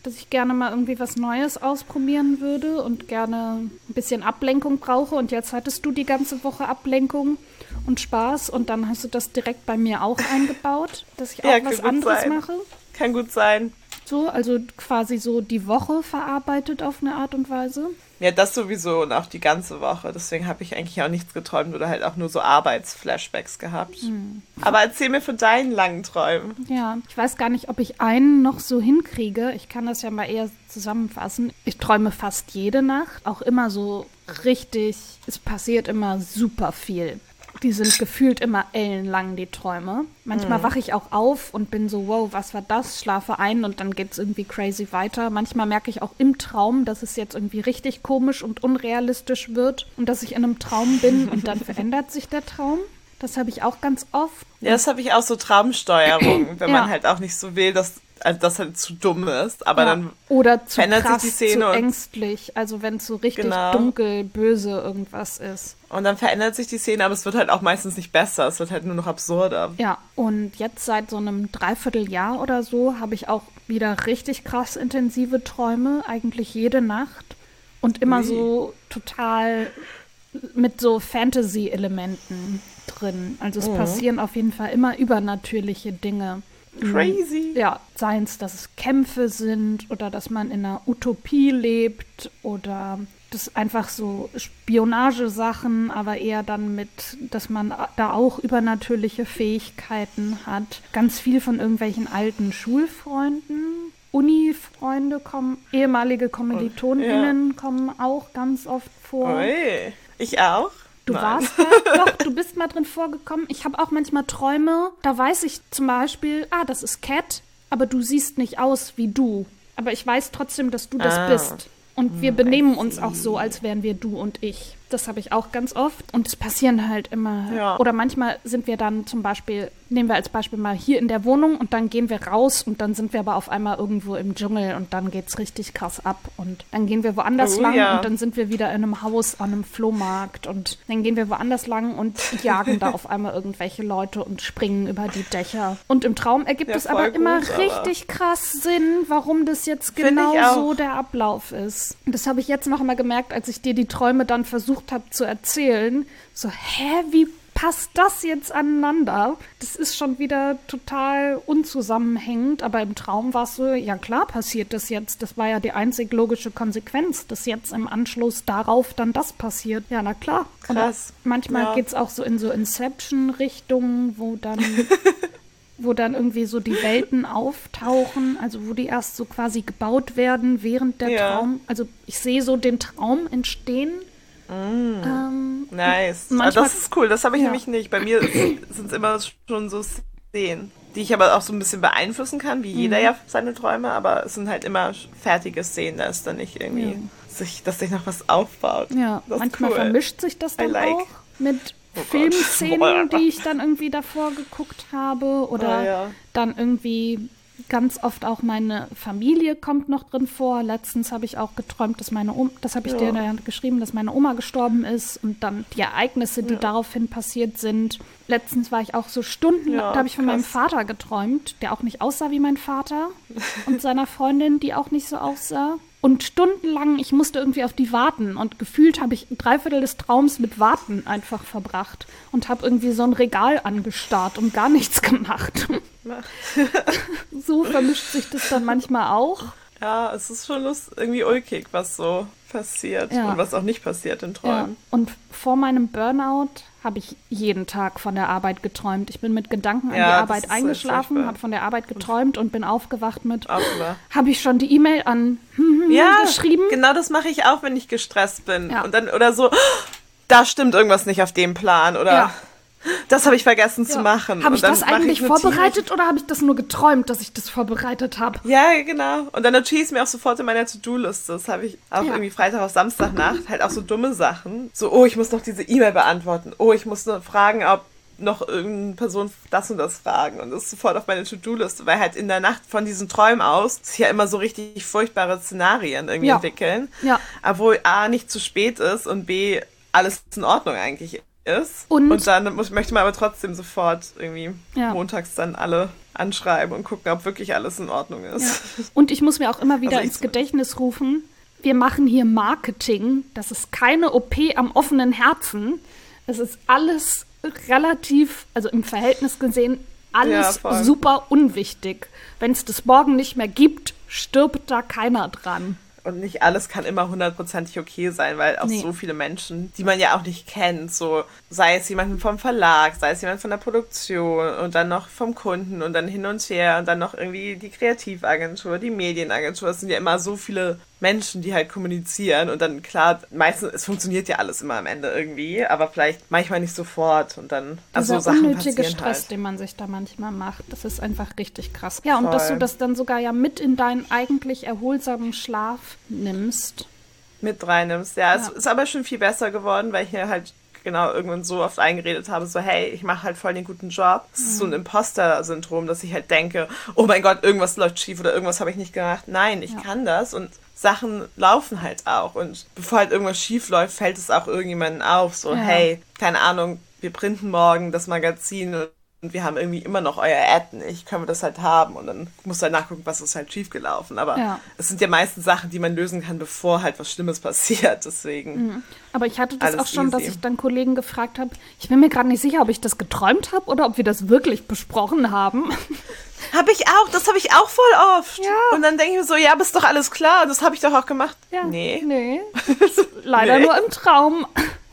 dass ich gerne mal irgendwie was Neues ausprobieren würde und gerne ein bisschen Ablenkung brauche. Und jetzt hattest du die ganze Woche Ablenkung und Spaß und dann hast du das direkt bei mir auch eingebaut, dass ich auch was anderes mache. Kann gut sein. So, also quasi so die Woche verarbeitet auf eine Art und Weise. Ja, das sowieso und auch die ganze Woche. Deswegen habe ich eigentlich auch nichts geträumt oder halt auch nur so Arbeitsflashbacks gehabt. Aber erzähl mir von deinen langen Träumen. Ja, ich weiß gar nicht, ob ich einen noch so hinkriege. Ich kann das ja mal eher zusammenfassen. Ich träume fast jede Nacht, auch immer so richtig, es passiert immer super viel. Die sind gefühlt immer ellenlang, die Träume. Manchmal wache ich auch auf und bin so, wow, was war das? Schlafe ein und dann geht's irgendwie crazy weiter. Manchmal merke ich auch im Traum, dass es jetzt irgendwie richtig komisch und unrealistisch wird und dass ich in einem Traum bin und dann verändert sich der Traum. Das habe ich auch ganz oft. Ja, das habe ich auch so Traumsteuerung, wenn man halt auch nicht so will, dass das halt zu dumm ist, aber dann oder zu verändert krass, sich die Szene zu ängstlich, also wenn es so richtig dunkel, böse irgendwas ist. Und dann verändert sich die Szene, aber es wird halt auch meistens nicht besser, es wird halt nur noch absurder. Ja, und jetzt seit so einem Dreivierteljahr oder so habe ich auch wieder richtig krass intensive Träume, eigentlich jede Nacht und immer so total mit so Fantasy-Elementen drin. Also es passieren auf jeden Fall immer übernatürliche Dinge. Crazy. Ja, seien es, dass es Kämpfe sind oder dass man in einer Utopie lebt oder das einfach so Spionagesachen, aber eher dann mit, dass man da auch übernatürliche Fähigkeiten hat. Ganz viel von irgendwelchen alten Schulfreunden. Uni-Freunde kommen, ehemalige KommilitonInnen kommen auch ganz oft vor. Oi. Ich auch? Du warst da, doch, du bist mal drin vorgekommen. Ich habe auch manchmal Träume, da weiß ich zum Beispiel, das ist Cat, aber du siehst nicht aus wie du. Aber ich weiß trotzdem, dass du das bist. Und wir benehmen uns auch so, als wären wir du und ich. Das habe ich auch ganz oft. Und es passieren halt immer. Ja. Oder manchmal sind wir dann zum Beispiel, nehmen wir als Beispiel mal hier in der Wohnung und dann gehen wir raus und dann sind wir aber auf einmal irgendwo im Dschungel und dann geht's richtig krass ab. Und dann gehen wir woanders lang und dann sind wir wieder in einem Haus an einem Flohmarkt und dann gehen wir woanders lang und jagen da auf einmal irgendwelche Leute und springen über die Dächer. Und im Traum ergibt es aber immer richtig krass Sinn, warum das jetzt genau so der Ablauf ist. Und das habe ich jetzt noch mal gemerkt, als ich dir die Träume dann versucht habe zu erzählen. So, wie passt das jetzt aneinander? Das ist schon wieder total unzusammenhängend, aber im Traum war es so, ja klar passiert das jetzt. Das war ja die einzig logische Konsequenz, dass jetzt im Anschluss darauf dann das passiert. Ja, na klar. Krass. Und manchmal geht es auch so in so Inception-Richtungen, wo dann irgendwie so die Welten auftauchen, also wo die erst so quasi gebaut werden, während der Traum, also ich sehe so den Traum entstehen. Nice. Manchmal, das ist cool, das habe ich nämlich nicht. Bei mir sind es immer schon so Szenen, die ich aber auch so ein bisschen beeinflussen kann, wie jeder ja seine Träume, aber es sind halt immer fertige Szenen, da ist dann nicht irgendwie, dass sich noch was aufbaut. Ja, manchmal vermischt sich das dann auch mit Filmszenen, die ich dann irgendwie davor geguckt habe oder dann irgendwie ganz oft auch meine Familie kommt noch drin vor. Letztens habe ich auch geträumt, dass meine Oma, das habe ich dir geschrieben, dass meine Oma gestorben ist und dann die Ereignisse, die daraufhin passiert sind. Letztens war ich auch so stundenlang, da habe ich von meinem Vater geträumt, der auch nicht aussah wie mein Vater und seiner Freundin, die auch nicht so aussah. Und stundenlang, ich musste irgendwie auf die warten und gefühlt habe ich 3/4 des Traums mit Warten einfach verbracht und habe irgendwie so ein Regal angestarrt und gar nichts gemacht. So vermischt sich das dann manchmal auch. Ja, es ist schon irgendwie ulkig, was so passiert und was auch nicht passiert in Träumen. Ja. Und vor meinem Burnout habe ich jeden Tag von der Arbeit geträumt. Ich bin mit Gedanken an die Arbeit eingeschlafen, habe von der Arbeit geträumt und bin aufgewacht mit, habe ich schon die E-Mail an geschrieben? Genau das mache ich auch, wenn ich gestresst bin. Ja. Und dann, oder so, da stimmt irgendwas nicht auf dem Plan oder das habe ich vergessen zu machen. Habe ich das eigentlich vorbereitet oder habe ich das nur geträumt, dass ich das vorbereitet habe? Ja, genau. Und dann notiere ich es mir auch sofort in meiner To-Do-Liste. Das habe ich auch irgendwie Freitag auf Samstagnacht. Halt auch so dumme Sachen. So, ich muss noch diese E-Mail beantworten. Ich muss noch fragen, ob noch irgendeine Person das und das fragen. Und das ist sofort auf meine To-Do-Liste. Weil halt in der Nacht von diesen Träumen aus sich ja immer so richtig furchtbare Szenarien irgendwie entwickeln. Ja. Obwohl A, nicht zu spät ist und B, alles in Ordnung eigentlich ist. Und dann möchte man aber trotzdem sofort irgendwie montags dann alle anschreiben und gucken, ob wirklich alles in Ordnung ist. Ja. Und ich muss mir auch immer wieder ins Gedächtnis rufen, wir machen hier Marketing, das ist keine OP am offenen Herzen. Es ist alles relativ, also im Verhältnis gesehen, alles super unwichtig. Wenn es das morgen nicht mehr gibt, stirbt da keiner dran. Und nicht alles kann immer 100%ig okay sein, weil auch so viele Menschen, die man ja auch nicht kennt, so sei es jemand vom Verlag, sei es jemand von der Produktion und dann noch vom Kunden und dann hin und her und dann noch irgendwie die Kreativagentur, die Medienagentur. Es sind ja immer so viele Menschen, die halt kommunizieren und dann klar, meistens, es funktioniert ja alles immer am Ende irgendwie, aber vielleicht manchmal nicht sofort und dann, also dieser Sachen unnötige passieren Stress, halt. Den man sich da manchmal macht, das ist einfach richtig krass. Ja, und dass du das dann sogar ja mit in deinen eigentlich erholsamen Schlaf nimmst. Mit reinnimmst, ja. Es ist aber schon viel besser geworden, weil ich hier halt genau irgendwann so oft eingeredet habe, so hey, ich mache halt voll den guten Job. Das ist so ein Imposter-Syndrom, dass ich halt denke, oh mein Gott, irgendwas läuft schief oder irgendwas habe ich nicht gemacht. Nein, ich kann das und Sachen laufen halt auch. Und bevor halt irgendwas schief läuft, fällt es auch irgendjemandem auf, so hey, keine Ahnung, wir printen morgen das Magazin und wir haben irgendwie immer noch euer Ad nicht, können wir das halt haben und dann musst du halt nachgucken, was ist halt schiefgelaufen. Aber es sind ja meistens Sachen, die man lösen kann, bevor halt was Schlimmes passiert, deswegen. Aber ich hatte das auch schon, dass ich dann Kollegen gefragt habe, ich bin mir gerade nicht sicher, ob ich das geträumt habe oder ob wir das wirklich besprochen haben. Habe ich auch, das habe ich auch voll oft. Ja. Und dann denke ich mir so, ja, aber ist doch alles klar, das habe ich doch auch gemacht. Ja. Nee. Leider nur im Traum.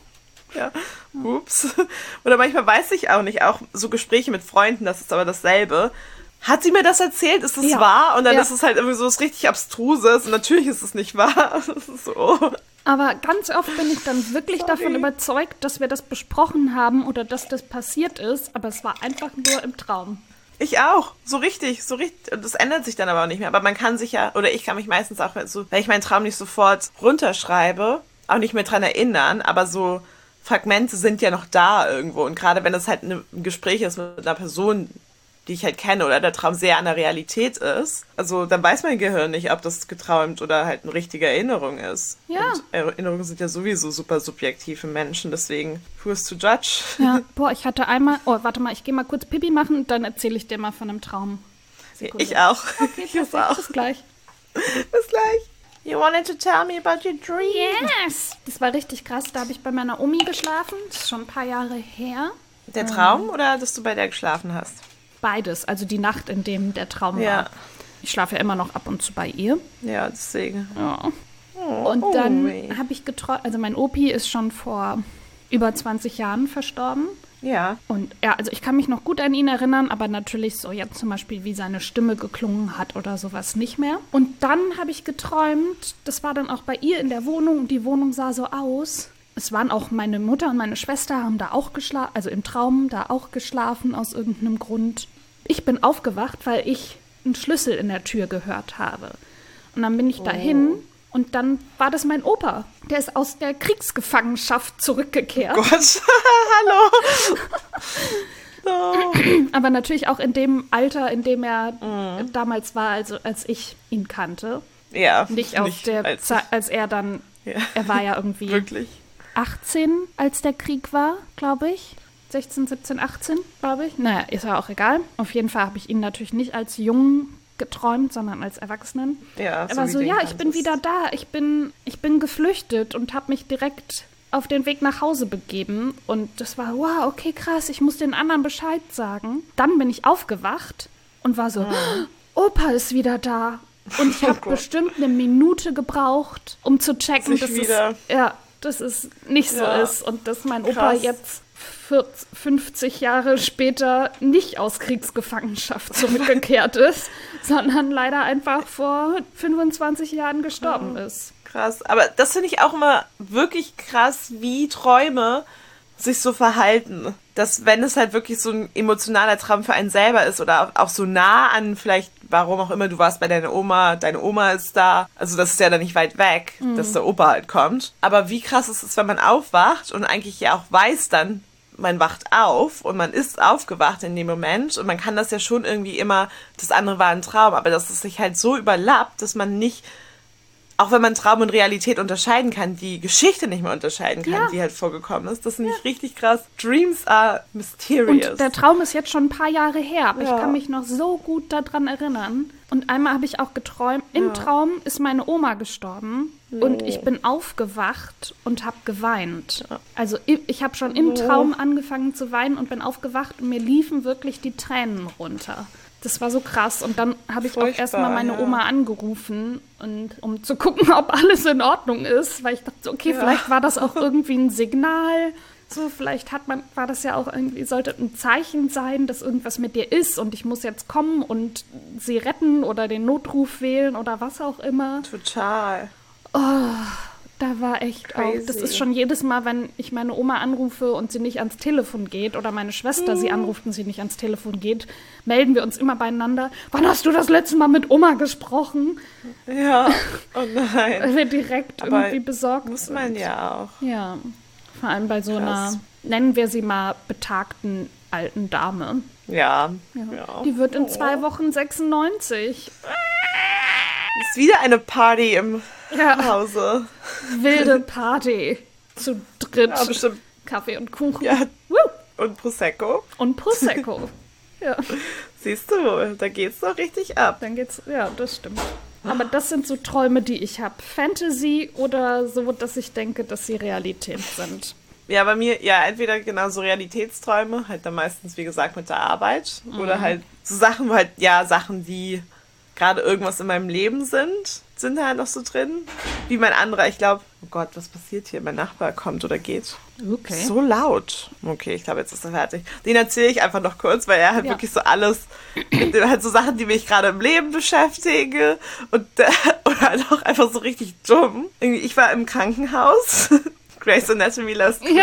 Ja, ups. Oder manchmal weiß ich auch nicht, auch so Gespräche mit Freunden, das ist aber dasselbe. Hat sie mir das erzählt? Ist das wahr? Und dann ist es halt irgendwie so was richtig Abstruses und natürlich ist es nicht wahr. Das ist so. Aber ganz oft bin ich dann wirklich davon überzeugt, dass wir das besprochen haben oder dass das passiert ist, aber es war einfach nur im Traum. Ich auch. So richtig. Und das ändert sich dann aber auch nicht mehr. Aber man kann sich ja, oder ich kann mich meistens auch, so, wenn ich meinen Traum nicht sofort runterschreibe, auch nicht mehr dran erinnern, aber so Fragmente sind ja noch da irgendwo. Und gerade wenn es halt ein Gespräch ist mit einer Person, die ich halt kenne, oder der Traum sehr an der Realität ist, also dann weiß mein Gehirn nicht, ob das geträumt oder halt eine richtige Erinnerung ist. Ja. Und Erinnerungen sind ja sowieso super subjektiv im Menschen, deswegen who is to judge? Ja, ich hatte einmal, warte mal, ich gehe mal kurz Pipi machen und dann erzähle ich dir mal von einem Traum. Sekunde. Ich auch. Okay, ich auch. Bis gleich. Bis gleich. You wanted to tell me about your dream? Yes! Das war richtig krass. Da habe ich bei meiner Omi geschlafen. Das ist schon ein paar Jahre her. Der Traum oder dass du bei der geschlafen hast? Beides. Also die Nacht, in dem der Traum war. Ich schlafe ja immer noch ab und zu bei ihr. Ja, deswegen. Ja. Und dann habe ich geträumt, also mein Opi ist schon vor über 20 Jahren verstorben. Ja. Und also ich kann mich noch gut an ihn erinnern, aber natürlich so jetzt zum Beispiel, wie seine Stimme geklungen hat oder sowas nicht mehr. Und dann habe ich geträumt, das war dann auch bei ihr in der Wohnung und die Wohnung sah so aus. Es waren auch meine Mutter und meine Schwester haben da auch geschlafen, also im Traum da auch geschlafen aus irgendeinem Grund. Ich bin aufgewacht, weil ich einen Schlüssel in der Tür gehört habe. Und dann bin ich dahin. Und dann war das mein Opa. Der ist aus der Kriegsgefangenschaft zurückgekehrt. Oh Gott, hallo. No. Aber natürlich auch in dem Alter, in dem er damals war, also als ich ihn kannte. Ja. Nicht aus der Zeit, als er dann, er war ja irgendwie wirklich 18, als der Krieg war, glaube ich. 16, 17, 18, glaube ich. Naja, ist ja auch egal. Auf jeden Fall habe ich ihn natürlich nicht als Jungen geträumt, sondern als Erwachsenen. Ja, er war so, ich bin wieder da, ich bin geflüchtet und habe mich direkt auf den Weg nach Hause begeben und das war, wow, okay, krass, ich muss den anderen Bescheid sagen. Dann bin ich aufgewacht und war so, Opa ist wieder da und ich habe bestimmt eine Minute gebraucht, um zu checken, dass es nicht so ist und dass mein Opa jetzt 50 Jahre später nicht aus Kriegsgefangenschaft zurückgekehrt ist, sondern leider einfach vor 25 Jahren gestorben ist. Krass, aber das finde ich auch immer wirklich krass, wie Träume sich so verhalten. Dass wenn es halt wirklich so ein emotionaler Traum für einen selber ist oder auch so nah an vielleicht, warum auch immer, du warst bei deiner Oma, deine Oma ist da, also das ist ja dann nicht weit weg, dass der Opa halt kommt. Aber wie krass ist es, wenn man aufwacht und eigentlich ja auch weiß dann, man wacht auf und man ist aufgewacht in dem Moment und man kann das ja schon irgendwie immer, das andere war ein Traum, aber dass es sich halt so überlappt, dass man nicht auch wenn man Traum und Realität unterscheiden kann, die Geschichte nicht mehr unterscheiden kann, die halt vorgekommen ist. Das finde ich richtig krass. Dreams are mysterious. Und der Traum ist jetzt schon ein paar Jahre her, aber ich kann mich noch so gut daran erinnern. Und einmal habe ich auch geträumt, im Traum ist meine Oma gestorben und ich bin aufgewacht und habe geweint. Also ich habe schon im Traum angefangen zu weinen und bin aufgewacht und mir liefen wirklich die Tränen runter. Das war so krass. Und dann habe ich auch erstmal meine Oma angerufen, um zu gucken, ob alles in Ordnung ist. Weil ich dachte, okay, vielleicht war das auch irgendwie ein Signal. So, vielleicht war das ja auch irgendwie, sollte ein Zeichen sein, dass irgendwas mit dir ist und ich muss jetzt kommen und sie retten oder den Notruf wählen oder was auch immer. Total. Oh, da war echt auch, das ist schon jedes Mal, wenn ich meine Oma anrufe und sie nicht ans Telefon geht oder meine Schwester sie anruft und sie nicht ans Telefon geht, melden wir uns immer beieinander. Wann hast du das letzte Mal mit Oma gesprochen? Ja, oh nein. Weil wir direkt aber irgendwie besorgt muss man ja auch. Ja, vor allem bei so einer, nennen wir sie mal, betagten alten Dame. Ja. Die wird in 2 Wochen 96. Ist wieder eine Party im Hause. Wilde Party. Zu dritt. Ja, bestimmt. Kaffee und Kuchen. Ja. Und Prosecco. Und Prosecco. Ja. Siehst du, da geht's doch richtig ab. Dann geht's, ja, das stimmt. Aber das sind so Träume, die ich habe. Fantasy oder so, dass ich denke, dass sie Realität sind. Ja, bei mir, entweder genau so Realitätsträume, halt dann meistens, wie gesagt, mit der Arbeit. Oder halt so Sachen, wo halt, Sachen, die gerade irgendwas in meinem Leben sind halt noch so drin. Wie mein anderer, ich glaube, oh Gott, was passiert hier? Mein Nachbar kommt oder geht. Okay. So laut. Okay, ich glaube, jetzt ist er fertig. Den erzähle ich einfach noch kurz, weil er halt wirklich so alles, halt so Sachen, die mich gerade im Leben beschäftigen oder halt auch einfach so richtig dumm. Irgendwie, ich war im Krankenhaus. Grey's Anatomy lässt grüßen. Ja.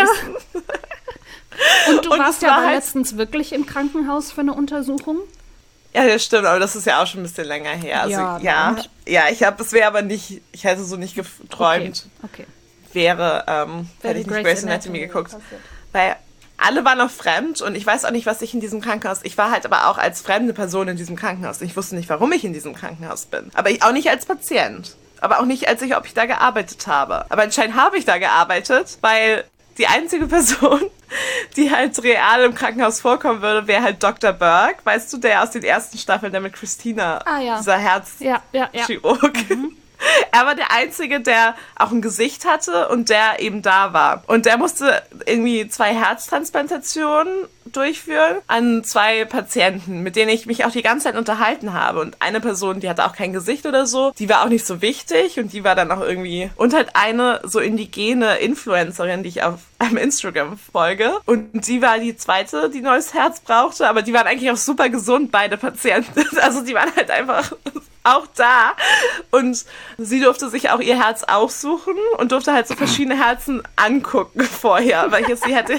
Und du warst ja aber letztens wirklich im Krankenhaus für eine Untersuchung? Ja, das stimmt, aber das ist ja auch schon ein bisschen länger her. Also, es wäre aber nicht, ich hätte so nicht geträumt. Okay. Hätte ich nicht Grey's Anatomy geguckt. Weil alle waren noch fremd und ich weiß auch nicht, was ich in diesem Krankenhaus, ich war halt aber auch als fremde Person in diesem Krankenhaus. Ich wusste nicht, warum ich in diesem Krankenhaus bin. Aber auch nicht als Patient. Aber auch nicht, ob ich da gearbeitet habe. Aber anscheinend habe ich da gearbeitet, weil die einzige Person, die halt real im Krankenhaus vorkommen würde, wäre halt Dr. Burke. Weißt du, der aus den ersten Staffeln, der mit Christina, dieser Herzchirurg. Er war der Einzige, der auch ein Gesicht hatte und der eben da war. Und der musste irgendwie 2 Herztransplantationen durchführen an 2 Patienten, mit denen ich mich auch die ganze Zeit unterhalten habe. Und eine Person, die hatte auch kein Gesicht oder so, die war auch nicht so wichtig und die war dann auch irgendwie... Und halt eine so indigene Influencerin, die ich auf einem Instagram folge. Und die war die zweite, die neues Herz brauchte, aber die waren eigentlich auch super gesund, beide Patienten. Also die waren halt einfach... auch da. Und sie durfte sich auch ihr Herz aussuchen und durfte halt so verschiedene Herzen angucken vorher, weil sie hätte...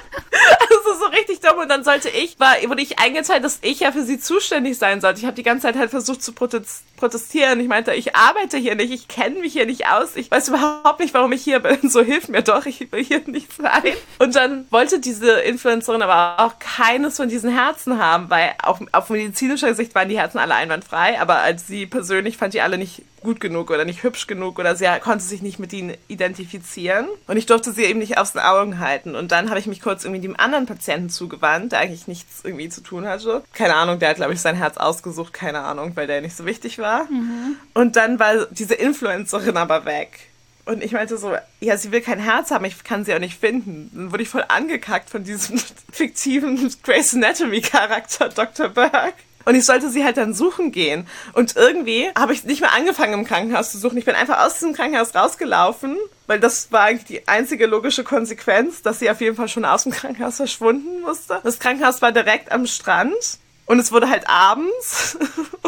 Also so richtig dumm. Und dann wurde ich eingeteilt, dass ich ja für sie zuständig sein sollte. Ich habe die ganze Zeit halt versucht zu protestieren. Ich meinte, ich arbeite hier nicht, ich kenne mich hier nicht aus, ich weiß überhaupt nicht, warum ich hier bin. So, hilf mir doch, ich will hier nicht sein. Und dann wollte diese Influencerin aber auch keines von diesen Herzen haben, weil auch auf medizinischer Sicht waren die Herzen alle einwandfrei, aber als sie persönlich fand die alle nicht gut genug oder nicht hübsch genug oder sie konnte sich nicht mit ihnen identifizieren. Und ich durfte sie eben nicht aus den Augen halten. Und dann habe ich mich kurz irgendwie dem anderen Patienten zugewandt, der eigentlich nichts irgendwie zu tun hatte. Keine Ahnung, der hat, glaube ich, sein Herz ausgesucht, keine Ahnung, weil der nicht so wichtig war. Und dann war diese Influencerin aber weg. Und ich meinte so, ja, sie will kein Herz haben, ich kann sie auch nicht finden. Dann wurde ich voll angekackt von diesem fiktiven Grey's Anatomy-Charakter Dr. Burke. Und ich sollte sie halt dann suchen gehen. Und irgendwie habe ich nicht mehr angefangen, im Krankenhaus zu suchen. Ich bin einfach aus diesem Krankenhaus rausgelaufen, weil das war eigentlich die einzige logische Konsequenz, dass sie auf jeden Fall schon aus dem Krankenhaus verschwunden musste. Das Krankenhaus war direkt am Strand. Und es wurde halt abends.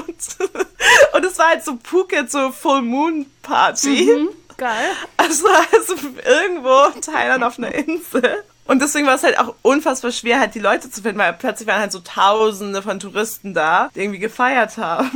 Und es war halt so Phuket, so Full Moon Party. Geil. Also irgendwo in Thailand auf einer Insel. Und deswegen war es halt auch unfassbar schwer, halt die Leute zu finden, weil plötzlich waren halt so Tausende von Touristen da, die irgendwie gefeiert haben.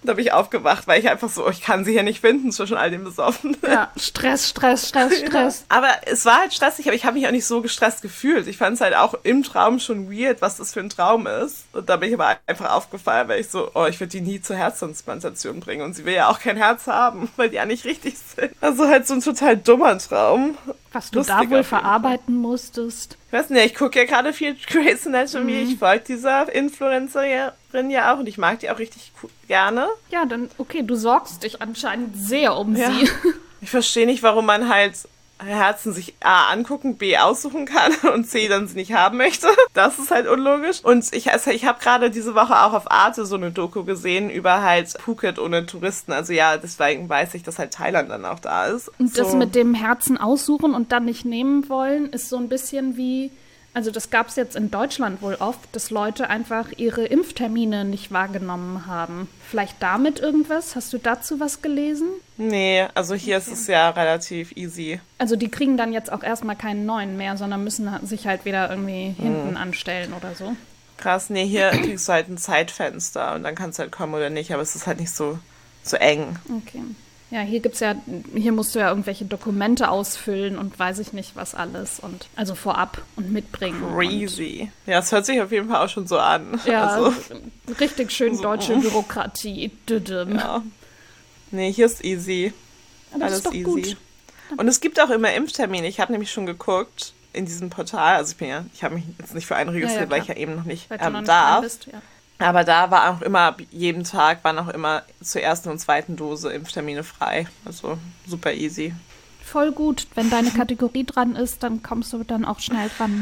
Da bin ich aufgewacht, weil ich einfach so, ich kann sie hier nicht finden zwischen all dem Besoffen. Ja, Stress. Ja. Aber es war halt stressig, aber ich habe mich auch nicht so gestresst gefühlt. Ich fand es halt auch im Traum schon weird, was das für ein Traum ist. Und da bin ich aber einfach aufgefallen, weil ich so, ich würde die nie zur Herztransplantation bringen. Und sie will ja auch kein Herz haben, weil die ja nicht richtig sind. Also halt so ein total dummer Traum. Was du da wohl verarbeiten musstest. Ich weiß nicht, ich gucke ja gerade viel Grey's Anatomy. Ich folge dieser Influencerin ja auch und ich mag die auch richtig gerne. Ja, dann, okay, du sorgst dich anscheinend sehr um sie. Ich verstehe nicht, warum man halt Herzen sich A angucken, B aussuchen kann und C dann sie nicht haben möchte. Das ist halt unlogisch. Und ich habe gerade diese Woche auch auf Arte so eine Doku gesehen über halt Phuket ohne Touristen. Also ja, deswegen weiß ich, dass halt Thailand dann auch da ist. Und das mit dem Herzen aussuchen und dann nicht nehmen wollen, ist so ein bisschen wie, also das gab es jetzt in Deutschland wohl oft, dass Leute einfach ihre Impftermine nicht wahrgenommen haben. Vielleicht damit irgendwas? Hast du dazu was gelesen? Nee, also hier ist es ja relativ easy. Also die kriegen dann jetzt auch erstmal keinen neuen mehr, sondern müssen sich halt wieder irgendwie hinten anstellen oder so. Krass, nee, hier kriegst du halt ein Zeitfenster und dann kannst du halt kommen oder nicht, aber es ist halt nicht so eng. Okay. Ja, hier musst du ja irgendwelche Dokumente ausfüllen und weiß ich nicht was alles und also vorab und mitbringen. Crazy. Ja, es hört sich auf jeden Fall auch schon so an. Ja, also, richtig schön deutsche Bürokratie. Ja. Nee, hier ist easy. Aber alles ist doch easy. Gut. Und es gibt auch immer Impftermine. Ich habe nämlich schon geguckt in diesem Portal. Also ich habe mich jetzt nicht für einen registriert, weil ich ja eben noch nicht darf. Bist, ja. Aber da war auch immer, jeden Tag waren auch immer zur ersten und zweiten Dose Impftermine frei. Also super easy. Voll gut. Wenn deine Kategorie dran ist, dann kommst du dann auch schnell dran.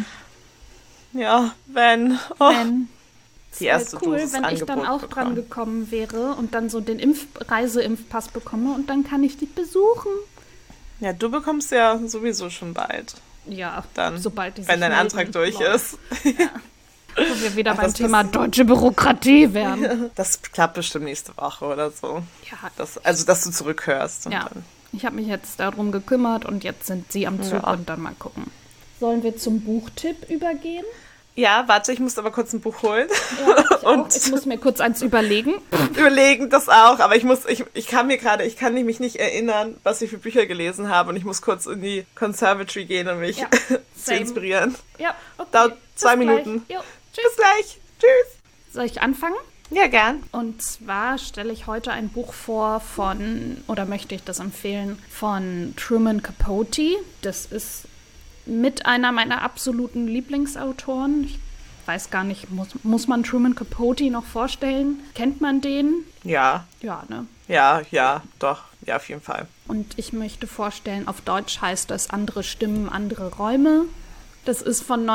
Ja, wenn. Die erste cool, Dosis wenn ich dann auch dran gekommen wäre und dann so den Reiseimpfpass bekomme und dann kann ich dich besuchen. Ja, du bekommst ja sowieso schon bald. Ja, dann, sobald die wenn dein Antrag durch ist. Ja. Wo wir wieder beim Thema deutsche Bürokratie wären. Das klappt bestimmt nächste Woche oder so. Ja. Dass du zurückhörst. Ja, ich habe mich jetzt darum gekümmert und jetzt sind sie am Zug und dann mal gucken. Sollen wir zum Buchtipp übergehen? Ja, warte, ich muss aber kurz ein Buch holen. Ja, ich muss mir kurz eins überlegen. Überlegen, das auch, aber ich kann mich nicht erinnern, was ich für Bücher gelesen habe und ich muss kurz in die Conservatory gehen, um mich zu inspirieren. Ja, okay. Dauert 2 Minuten. Jo, tschüss. Bis gleich. Tschüss. Soll ich anfangen? Ja, gern. Und zwar stelle ich heute ein Buch vor möchte ich das empfehlen, von Truman Capote. Das ist mit einer meiner absoluten Lieblingsautoren. Ich weiß gar nicht, muss man Truman Capote noch vorstellen? Kennt man den? Ja. Ja, ne? Ja, doch. Ja, auf jeden Fall. Und ich möchte vorstellen, auf Deutsch heißt das Andere Stimmen, andere Räume. Das ist von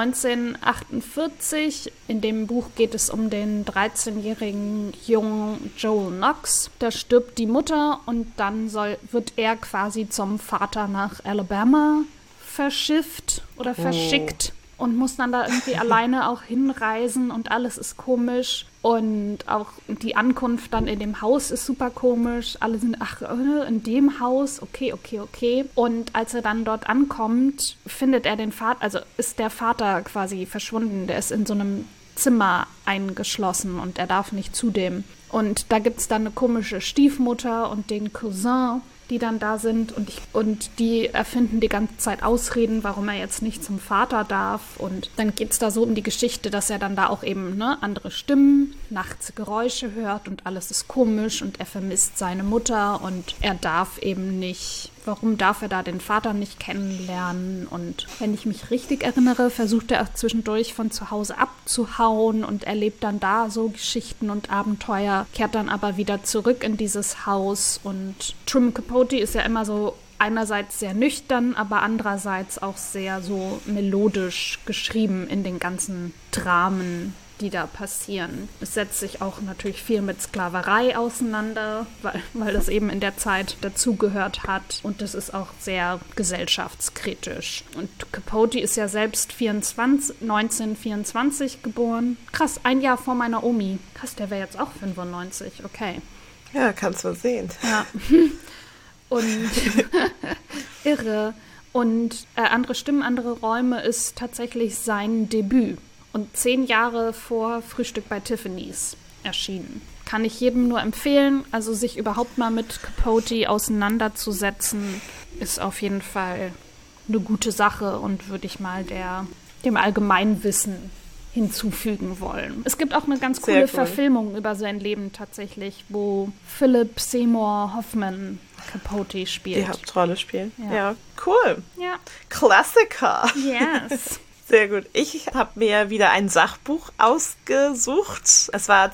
1948. In dem Buch geht es um den 13-jährigen Jungen Joel Knox. Da stirbt die Mutter und dann wird er quasi zum Vater nach Alabama verschifft oder verschickt und muss dann da irgendwie alleine auch hinreisen und alles ist komisch und auch die Ankunft dann in dem Haus ist super komisch. Alle sind, in dem Haus, okay. Und als er dann dort ankommt, findet er den Vater, also ist der Vater quasi verschwunden, der ist in so einem Zimmer eingeschlossen und er darf nicht zu dem. Und da gibt es dann eine komische Stiefmutter und den Cousin, die dann da sind und die erfinden die ganze Zeit Ausreden, warum er jetzt nicht zum Vater darf. Und dann geht es da so um die Geschichte, dass er dann da auch eben andere Stimmen, nachts Geräusche hört und alles ist komisch und er vermisst seine Mutter und er darf eben nicht. Warum darf er da den Vater nicht kennenlernen? Und wenn ich mich richtig erinnere, versucht er auch zwischendurch von zu Hause abzuhauen und erlebt dann da so Geschichten und Abenteuer, kehrt dann aber wieder zurück in dieses Haus. Und Truman Capote ist ja immer so einerseits sehr nüchtern, aber andererseits auch sehr so melodisch geschrieben in den ganzen Dramen, die da passieren. Es setzt sich auch natürlich viel mit Sklaverei auseinander, weil das eben in der Zeit dazugehört hat. Und das ist auch sehr gesellschaftskritisch. Und Capote ist ja selbst 1924 geboren. Krass, ein Jahr vor meiner Omi. Krass, der wäre jetzt auch 95, okay. Ja, kannst du sehen. Ja. Und irre. Und Andere Stimmen, andere Räume ist tatsächlich sein Debüt. Und 10 Jahre vor Frühstück bei Tiffany's erschienen. Kann ich jedem nur empfehlen. Also sich überhaupt mal mit Capote auseinanderzusetzen, ist auf jeden Fall eine gute Sache und würde ich mal dem Allgemeinwissen hinzufügen wollen. Es gibt auch eine ganz coole Verfilmung über sein Leben tatsächlich, wo Philip Seymour Hoffman Capote spielt. Die Hauptrolle spielt. Ja, cool. Ja. Klassiker. Yes. Sehr gut. Ich habe mir wieder ein Sachbuch ausgesucht. Es war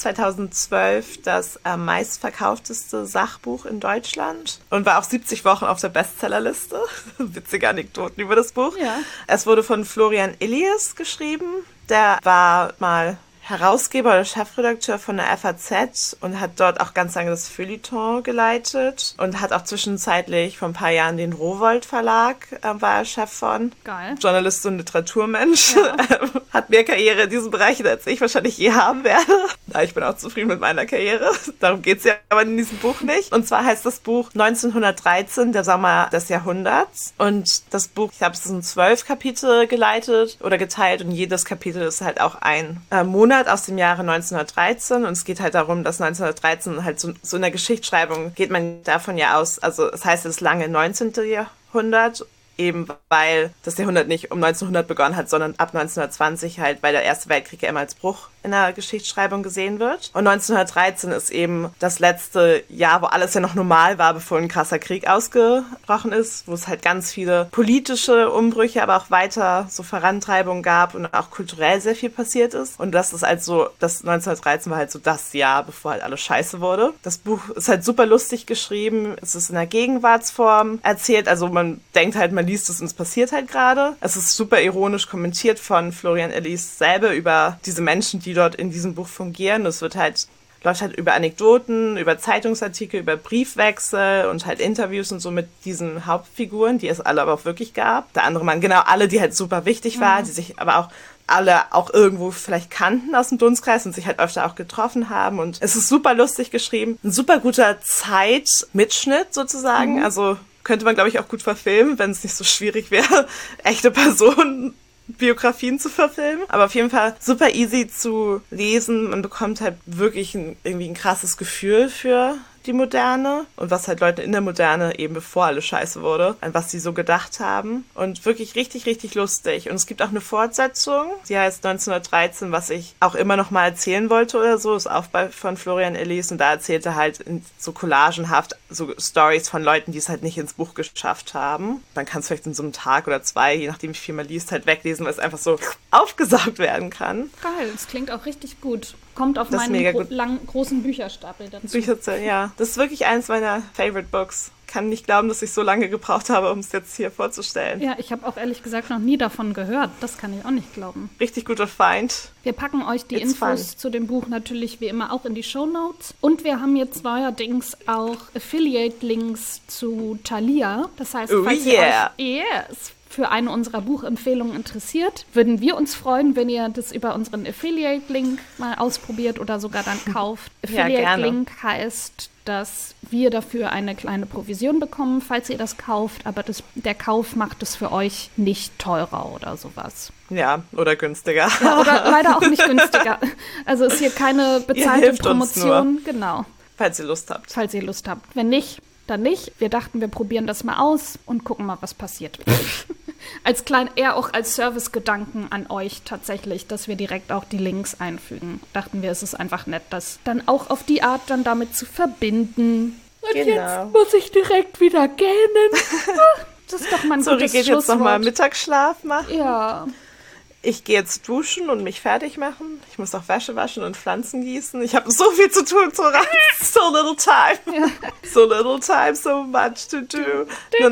2012 das meistverkaufteste Sachbuch in Deutschland und war auch 70 Wochen auf der Bestsellerliste. Witzige Anekdoten über das Buch. Ja. Es wurde von Florian Illies geschrieben. Der war mal Herausgeber oder Chefredakteur von der FAZ und hat dort auch ganz lange das Feuilleton geleitet und hat auch zwischenzeitlich vor ein paar Jahren den Rowohlt Verlag, war er Chef von. Geil. Journalist und Literaturmensch. Ja. Hat mehr Karriere in diesem Bereich, als ich wahrscheinlich je haben werde. Ich bin auch zufrieden mit meiner Karriere. Darum geht es ja aber in diesem Buch nicht. Und zwar heißt das Buch 1913, der Sommer des Jahrhunderts. Und das Buch, ich habe es in 12 Kapitel geleitet oder geteilt und jedes Kapitel ist halt auch ein Monat aus dem Jahre 1913 und es geht halt darum, dass 1913 halt so in der Geschichtsschreibung geht man davon ja aus, also es heißt das lange 19. Jahrhundert, eben weil das Jahrhundert nicht um 1900 begonnen hat, sondern ab 1920 halt, weil der Erste Weltkrieg ja immer als Bruch in der Geschichtsschreibung gesehen wird. Und 1913 ist eben das letzte Jahr, wo alles ja noch normal war, bevor ein krasser Krieg ausgebrochen ist, wo es halt ganz viele politische Umbrüche, aber auch weiter so Vorantreibungen gab und auch kulturell sehr viel passiert ist. Und das ist halt so, das 1913 war halt so das Jahr, bevor halt alles scheiße wurde. Das Buch ist halt super lustig geschrieben, es ist in der Gegenwartsform erzählt, also man denkt halt, man liest es und es passiert halt gerade. Es ist super ironisch kommentiert von Florian Illies selber über diese Menschen, die dort in diesem Buch fungieren. Es läuft halt über Anekdoten, über Zeitungsartikel, über Briefwechsel und halt Interviews und so mit diesen Hauptfiguren, die es alle aber auch wirklich gab. Der andere Mann, genau, alle, die halt super wichtig waren, die sich aber auch alle auch irgendwo vielleicht kannten aus dem Dunstkreis und sich halt öfter auch getroffen haben. Und es ist super lustig geschrieben. Ein super guter Zeitmitschnitt sozusagen. Also könnte man, glaube ich, auch gut verfilmen, wenn es nicht so schwierig wäre, echte Personen Biografien zu verfilmen. Aber auf jeden Fall super easy zu lesen. Man bekommt halt wirklich irgendwie ein krasses Gefühl für die Moderne und was halt Leute in der Moderne eben bevor alles scheiße wurde, an was sie so gedacht haben. Und wirklich richtig, richtig lustig. Und es gibt auch eine Fortsetzung, die heißt 1913, was ich auch immer noch mal erzählen wollte oder so, ist auch von Florian Illies und da erzählt er halt so collagenhaft so Stories von Leuten, die es halt nicht ins Buch geschafft haben. Man kann es vielleicht in so einem Tag oder zwei, je nachdem wie viel man liest, halt weglesen, weil es einfach so aufgesaugt werden kann. Geil, das klingt auch richtig gut. Kommt auf meinen großen Bücherstapel dazu. Ja, das ist wirklich eines meiner Favorite Books. Kann nicht glauben, dass ich so lange gebraucht habe, um es jetzt hier vorzustellen. Ja, ich habe auch ehrlich gesagt noch nie davon gehört. Das kann ich auch nicht glauben. Richtig guter Find. Wir packen euch die Infos zu dem Buch natürlich wie immer auch in die Shownotes. Und wir haben jetzt neuerdings auch Affiliate-Links zu Thalia. Das heißt, falls ihr euch für eine unserer Buchempfehlungen interessiert, würden wir uns freuen, wenn ihr das über unseren Affiliate-Link mal ausprobiert oder sogar dann kauft. Affiliate-Link heißt, dass wir dafür eine kleine Provision bekommen, falls ihr das kauft, aber der Kauf macht es für euch nicht teurer oder sowas. Ja, oder günstiger. Ja, oder leider auch nicht günstiger. Also ist hier keine bezahlte Promotion. Genau. Falls ihr Lust habt. Falls ihr Lust habt. Wenn nicht, dann nicht. Wir dachten, wir probieren das mal aus und gucken mal, was passiert. Eher auch als Servicegedanken an euch tatsächlich, dass wir direkt auch die Links einfügen. Dachten wir, es ist einfach nett, das dann auch auf die Art dann damit zu verbinden. Und jetzt muss ich direkt wieder gähnen. Das ist doch mal ein gutes Schlusswort. Geht jetzt nochmal Mittagsschlaf machen. Ja. Ich gehe jetzt duschen und mich fertig machen. Ich muss auch Wäsche waschen und Pflanzen gießen. Ich habe so viel zu tun, Zora. So little time. Ja. So little time, so much to do.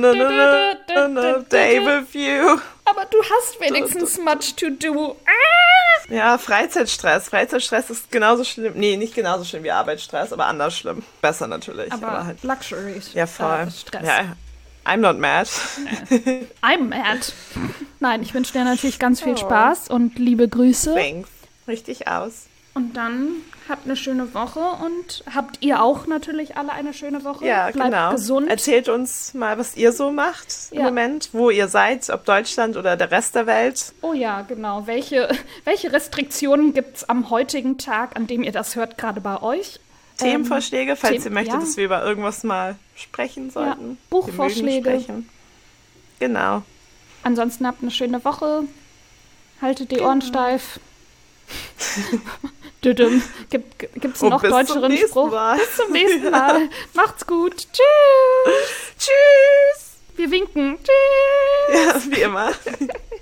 No, day with you. Aber du hast wenigstens much to do. Ja, Freizeitstress. Freizeitstress ist genauso schlimm. Nee, nicht genauso schlimm wie Arbeitsstress, aber anders schlimm. Besser natürlich. Aber halt Luxury. Ja, voll. Stress. Ja, I'm not mad. I'm mad. Nein, ich wünsche dir natürlich ganz viel Spaß und liebe Grüße. Thanks. Richtig aus. Und dann habt eine schöne Woche und habt ihr auch natürlich alle eine schöne Woche. Ja, Bleibt gesund. Erzählt uns mal, was ihr so macht im Moment, wo ihr seid, ob Deutschland oder der Rest der Welt. Oh ja, genau. Welche Restriktionen gibt es am heutigen Tag, an dem ihr das hört, gerade bei euch? Themenvorschläge, falls ihr möchtet, dass wir über irgendwas mal sprechen sollten. Ja. Buchvorschläge. Genau. Ansonsten habt eine schöne Woche. Haltet die Ohren steif. Gibt's noch deutscheren Spruch? Bis zum nächsten Mal. Macht's gut. Tschüss. Tschüss. Wir winken. Tschüss. Ja, wie immer.